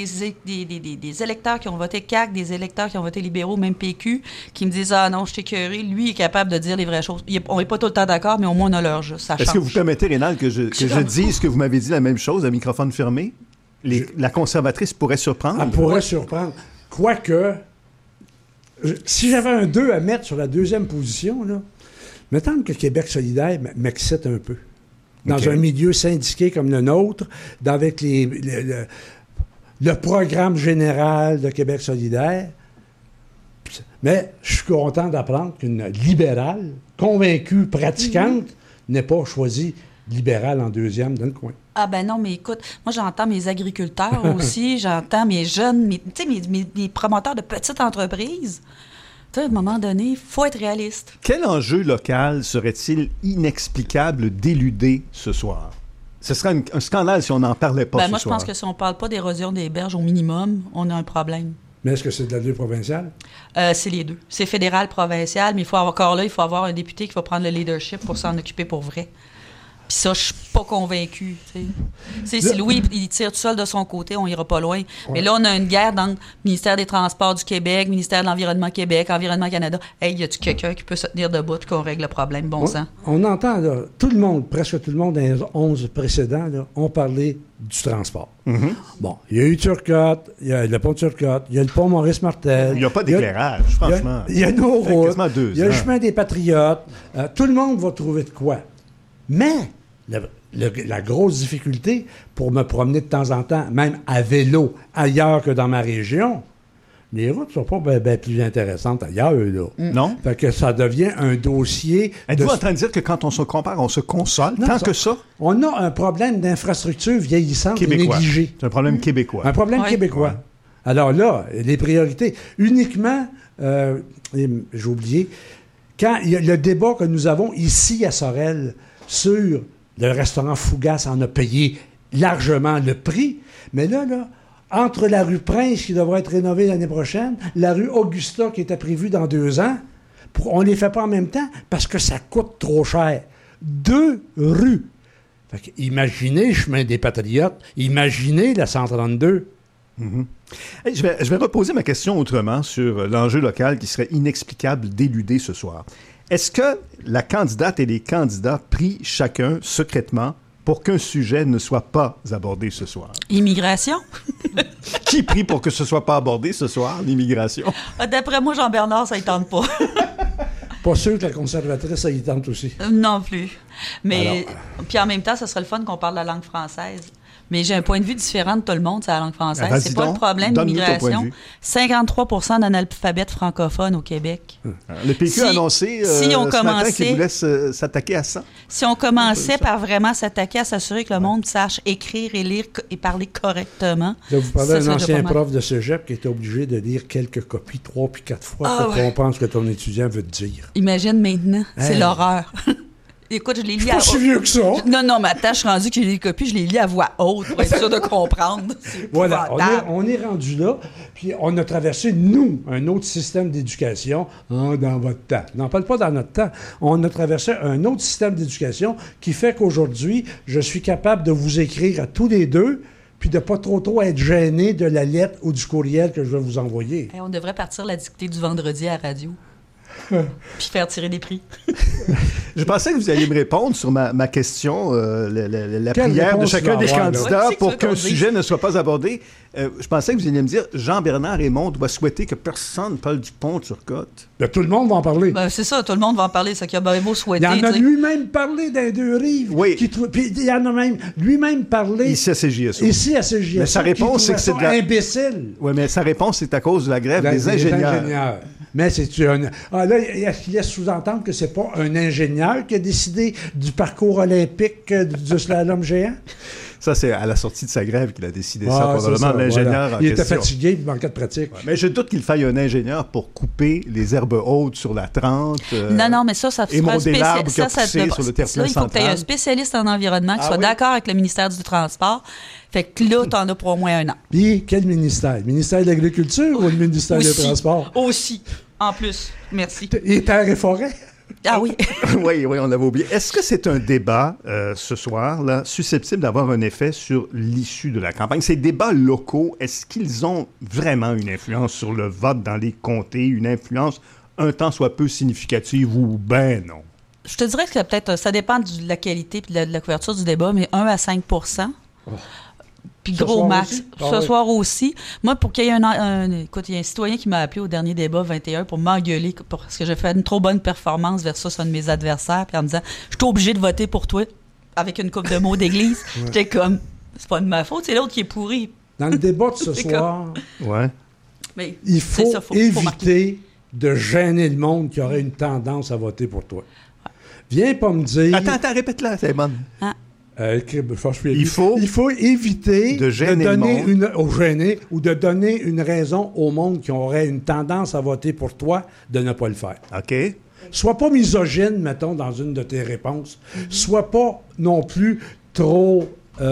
R: des électeurs qui ont voté CAQ, des électeurs qui ont voté libéraux, même PQ, qui me disent « Ah non, je t'ai écœuré », lui est capable de dire les vraies choses. On n'est pas tout le temps d'accord, mais au moins on a leur jeu. Ça change.
B: Est-ce que vous permettez, Rénal, que je dise que vous m'avez dit la même chose à microphone fermé? La conservatrice pourrait surprendre?
C: Elle pourrait surprendre. Quoique, si j'avais un 2 à mettre sur la deuxième position, là, mettons que Québec solidaire m'excite un peu. Dans un milieu syndiqué comme le nôtre, avec le programme général de Québec solidaire. Mais je suis content d'apprendre qu'une libérale, convaincue, pratiquante, n'est pas choisie libérale en deuxième dans le coin.
R: Ah ben non, mais écoute, moi j'entends mes agriculteurs aussi, j'entends mes jeunes, mes promoteurs de petites entreprises. Tu sais, à un moment donné, il faut être réaliste.
B: Quel enjeu local serait-il inexplicable d'éluder ce soir? Ce serait un scandale si on n'en parlait pas ce soir.
R: Moi, je pense que si on ne parle pas d'érosion des berges au minimum, on a un problème.
C: Mais est-ce que c'est de la deux provinciale?
R: C'est les deux. C'est fédéral, provincial, mais il faut avoir un député qui va prendre le leadership pour s'en occuper pour vrai. Puis ça, je suis pas convaincue. Si Louis il tire tout seul de son côté, on ira pas loin. Ouais. Mais là, on a une guerre dans le ministère des Transports du Québec, ministère de l'Environnement Québec, Environnement Canada. Hey, y a-tu quelqu'un qui peut se tenir debout et qu'on règle le problème? Bon sang.
C: On entend, là, tout le monde, presque tout le monde, dans les 11 précédents, là, ont parlé du transport. Mm-hmm. Bon, il y a eu Turcotte, il y a le pont de Turcotte, il y a le pont Maurice-Martel.
B: Il n'y a pas d'éclairage, franchement.
C: Il y a nos routes, il y a le chemin des Patriotes. Tout le monde va trouver de quoi. Mais la grosse difficulté pour me promener de temps en temps, même à vélo, ailleurs que dans ma région, les routes ne sont pas bien plus intéressantes ailleurs, là.
B: Non.
C: Fait que ça devient un dossier...
B: Êtes-vous en train de dire que quand on se compare, on se console? Non, tant que ça?
C: On a un problème d'infrastructure vieillissante et négligée.
B: C'est un problème québécois.
C: Un problème québécois. Ouais. Alors là, les priorités, uniquement, j'ai oublié, quand il y a le débat que nous avons ici à Sorel sur le restaurant Fougas en a payé largement le prix, mais là, entre la rue Prince qui devrait être rénovée l'année prochaine, la rue Augusta qui était prévue dans 2 ans, on ne les fait pas en même temps parce que ça coûte trop cher. 2 rues. Fait que imaginez Chemin des Patriotes, imaginez la 132.
B: Mm-hmm. Hey, je vais reposer ma question autrement sur l'enjeu local qui serait inexplicable d'éluder ce soir. Est-ce que la candidate et les candidats prient chacun secrètement pour qu'un sujet ne soit pas abordé ce soir?
R: Immigration?
B: Qui prie pour que ce ne soit pas abordé ce soir, l'immigration?
R: D'après moi, Jean-Bernard, ça ne tente pas.
C: Pas sûr que la conservatrice, ça y tente aussi.
R: Non plus. Mais puis en même temps, ce serait le fun qu'on parle la langue française. Mais j'ai un point de vue différent de tout le monde sur la langue française. C'est pas le problème d'immigration. 53% d'analphabètes francophones au Québec.
B: Le PQ a annoncé ce matin qu'il voulait s'attaquer à ça.
R: Si on commençait par vraiment s'attaquer à s'assurer que le monde sache écrire et lire et parler correctement.
C: Là, vous parlez d'un ancien prof de cégep qui était obligé de lire quelques copies 3 puis 4 fois pour comprendre ce que ton étudiant veut te dire.
R: Imagine maintenant, c'est l'horreur. Écoute, je les lis
C: à voix haute. Je suis pas si vieux que ça.
R: Non, mais attends, je suis rendu que j'ai les copies, je les lis à voix haute pour être sûr de comprendre.
C: Voilà, on est rendu là, puis on a traversé, nous, un autre système d'éducation dans votre temps. N'en parle pas dans notre temps. On a traversé un autre système d'éducation qui fait qu'aujourd'hui, je suis capable de vous écrire à tous les deux, puis de pas trop être gêné de la lettre ou du courriel que je vais vous envoyer.
R: On devrait partir la dictée du vendredi à la radio. Puis faire tirer des prix.
B: Je pensais que vous alliez me répondre sur ma question, la prière de chacun des candidats pour qu'un sujet ne soit pas abordé. Je pensais que vous alliez me dire Jean-Bernard Raymond doit souhaiter que personne ne parle du pont de Turcotte.
C: Tout le monde va en parler.
R: C'est ça, tout le monde va en parler. C'est qu'il a bien beau souhaiter.
C: Il en a lui-même parlé dans deux rives.
B: Oui.
C: Puis il en a même lui-même parlé.
B: Ici à CJSO.
C: Mais
B: sa réponse, c'est que c'est
C: imbécile.
B: Oui, mais sa réponse, c'est à cause de la grève des ingénieurs.
C: Mais c'est là, il laisse sous-entendre que c'est pas un ingénieur qui a décidé du parcours olympique du slalom géant.
B: Ça, c'est à la sortie de sa grève qu'il a décidé ça, probablement, l'ingénieur en question.
C: Il était fatigué, il manquait de pratique.
B: Ouais, mais je doute qu'il faille un ingénieur pour couper les herbes hautes sur la 30.
R: Non, mais ça
B: et monter l'arbre qui a poussé sur le terre-plein central.
R: Il faut que tu aies un spécialiste en environnement qui soit d'accord avec le ministère du Transport. Fait que là, t'en as pour au moins un an.
C: Puis, quel ministère? Le ministère de l'Agriculture ou le ministère des Transports?
R: Aussi, en plus. Merci.
C: Et Terre et Forêt?
R: Ah oui.
B: oui, on l'avait oublié. Est-ce que c'est un débat, ce soir, là, susceptible d'avoir un effet sur l'issue de la campagne? Ces débats locaux, est-ce qu'ils ont vraiment une influence sur le vote dans les comtés, une influence un tant soit peu significative ou ben non?
R: Je te dirais que peut-être, ça dépend de la qualité et de la couverture du débat, mais 1 à 5 Puis gros max. Ce soir aussi. Moi, pour qu'il y ait écoute, il y a un citoyen qui m'a appelé au dernier débat 21 pour m'engueuler parce que j'ai fait une trop bonne performance versus un de mes adversaires, puis en me disant « Je suis obligé de voter pour toi » avec une coupe de mots d'église. J'étais comme « C'est pas de ma faute, c'est l'autre qui est pourri. »
C: Dans le débat de ce soir,
R: mais
C: il faut éviter de gêner le monde qui aurait une tendance à voter pour toi. Ouais. Viens pas me dire...
B: Attends, répète-la, c'est bonne.
C: Il faut éviter de donner de donner une raison au monde qui aurait une tendance à voter pour toi de ne pas le faire.
B: OK.
C: Sois pas misogyne, mettons, dans une de tes réponses. Sois pas non plus trop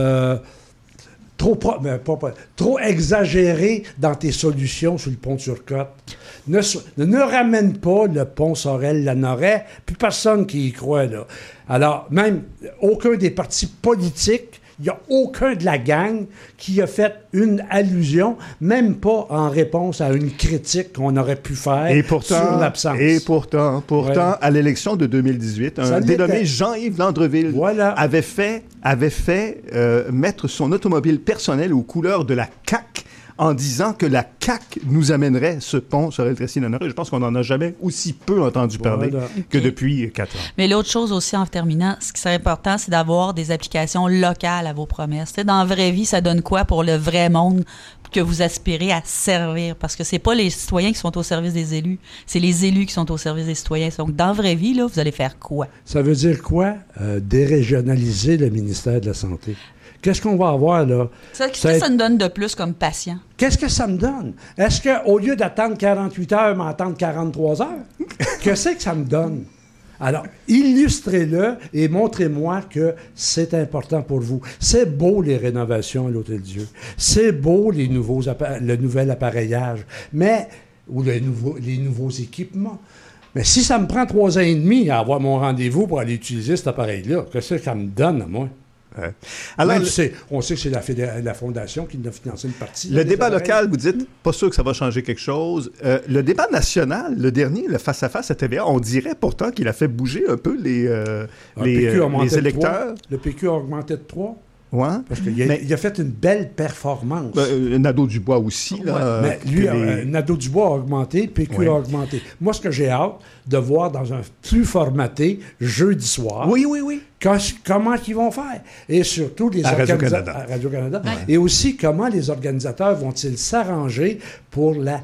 C: exagéré dans tes solutions sur le pont Turcotte. Ne ramène pas le pont Sorel-Lanoret, puis personne qui y croit, là. Alors, même aucun des partis politiques, il n'y a aucun de la gang qui a fait une allusion, même pas en réponse à une critique qu'on aurait pu faire sur l'absence.
B: Et pourtant, à l'élection de 2018, un dénommé Jean-Yves Landreville avait fait mettre son automobile personnelle aux couleurs de la CAQ en disant que la CAQ nous amènerait ce pont sur Sorel-Tracy-Lanoret. Je pense qu'on n'en a jamais aussi peu entendu parler que depuis 4 ans.
R: Mais l'autre chose aussi, en terminant, ce qui serait important, c'est d'avoir des applications locales à vos promesses. T'sais, dans la vraie vie, ça donne quoi pour le vrai monde que vous aspirez à servir? Parce que c'est pas les citoyens qui sont au service des élus, c'est les élus qui sont au service des citoyens. Donc, dans la vraie vie, là, vous allez faire quoi?
C: Ça veut dire quoi? Dérégionaliser le ministère de la Santé. Qu'est-ce qu'on va avoir, là?
R: Qu'est-ce que ça nous donne de plus comme patient?
C: Qu'est-ce que ça me donne? Est-ce qu'au lieu d'attendre 48 heures, m'attendre 43 heures? Qu'est-ce que ça me donne? Alors, illustrez-le et montrez-moi que c'est important pour vous. C'est beau, les rénovations à l'Hôtel-Dieu. C'est beau, le nouvel appareillage, ou les nouveaux équipements. Mais si ça me prend 3 ans et demi à avoir mon rendez-vous pour aller utiliser cet appareil-là, qu'est-ce que ça me donne à moi? Alors, on sait que c'est la Fondation qui a financé une partie.
B: Le débat local, vous dites, pas sûr que ça va changer quelque chose. Le débat national, le dernier, le face-à-face à TVA, on dirait pourtant qu'il a fait bouger un peu les électeurs.
C: Le PQ a augmenté de 3.
B: Ouais.
C: Parce qu'il a fait une belle performance.
B: Nadeau-Dubois aussi. Là,
C: mais lui, Nadeau-Dubois a augmenté, PQ a augmenté. Moi, ce que j'ai hâte de voir dans un flux formaté jeudi soir.
B: Oui.
C: Comment ils vont faire. Et surtout, les organisateurs. À Radio-Canada. Ouais. Et aussi, comment les organisateurs vont-ils s'arranger pour la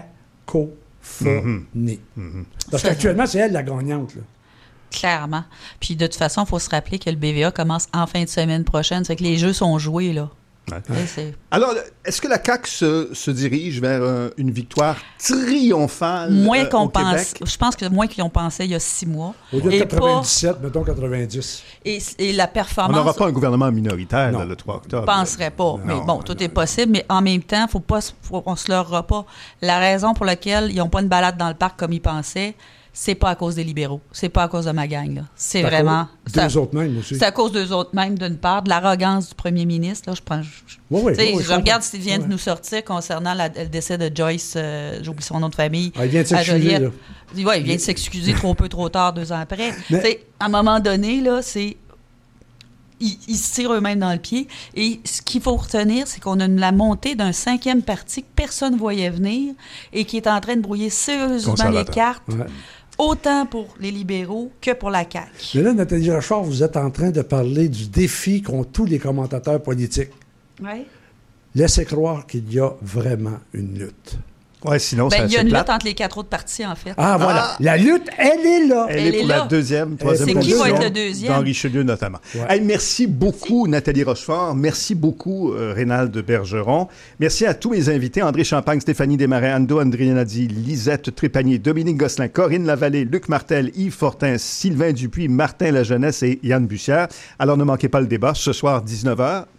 C: cacophonie. Parce qu'actuellement, c'est elle la gagnante. Là.
R: Clairement. Puis de toute façon, il faut se rappeler que le BVA commence en fin de semaine prochaine. C'est que les jeux sont joués, là.
B: Ouais. Alors, est-ce que la CAQ se dirige vers une victoire triomphale
R: moins qu'on
B: au
R: pense.
B: Québec?
R: Je pense que moins qu'ils ont pensé il y a 6 mois.
C: Au lieu de 97, mettons 90.
R: Et la performance...
B: On n'aura pas un gouvernement minoritaire le 3 octobre.
R: Je ne penserais pas. Mais bon, tout est possible. Mais en même temps, on ne se leurrera pas. La raison pour laquelle ils n'ont pas une balade dans le parc comme ils pensaient, c'est pas à cause des libéraux. C'est pas à cause de ma gang, là. C'est vraiment...
C: Deux autres mêmes aussi.
R: C'est à cause d'eux autres mêmes, d'une part, de l'arrogance du premier ministre. Là, je regarde ce qu'il vient de nous sortir concernant le décès de Joyce, j'oublie son nom de famille.
C: Il vient de s'excuser, là.
R: Il vient de s'excuser trop tard, 2 ans après. À un moment donné, là, c'est... Ils se tirent eux-mêmes dans le pied. Et ce qu'il faut retenir, c'est qu'on a la montée d'un 5e parti que personne ne voyait venir et qui est en train de brouiller sérieusement les cartes. Ouais. Autant pour les libéraux que pour la CAQ.
C: Mais là, Nathalie Rochard, vous êtes en train de parler du défi qu'ont tous les commentateurs politiques.
R: Oui.
C: Laissez croire qu'il y a vraiment une lutte.
B: Oui, sinon,
R: il y a une lutte entre les 4 autres partis, en fait.
C: Ah, voilà. La lutte, elle est là.
B: Elle est pour la deuxième, troisième
R: position. C'est qui va être le deuxième?
B: Dans Richelieu, notamment. Ouais. Hey, merci beaucoup, Nathalie Rochefort. Merci beaucoup, Rénald Bergeron. Merci à tous mes invités. André Champagne, Stéphanie Desmarais, Ando Andrianadi, Lisette Trépanier, Dominique Gosselin, Corinne Lavallée, Luc Martel, Yves Fortin, Sylvain Dupuis, Martin Lajeunesse et Yann Bussière. Alors, ne manquez pas le débat ce soir, 19h.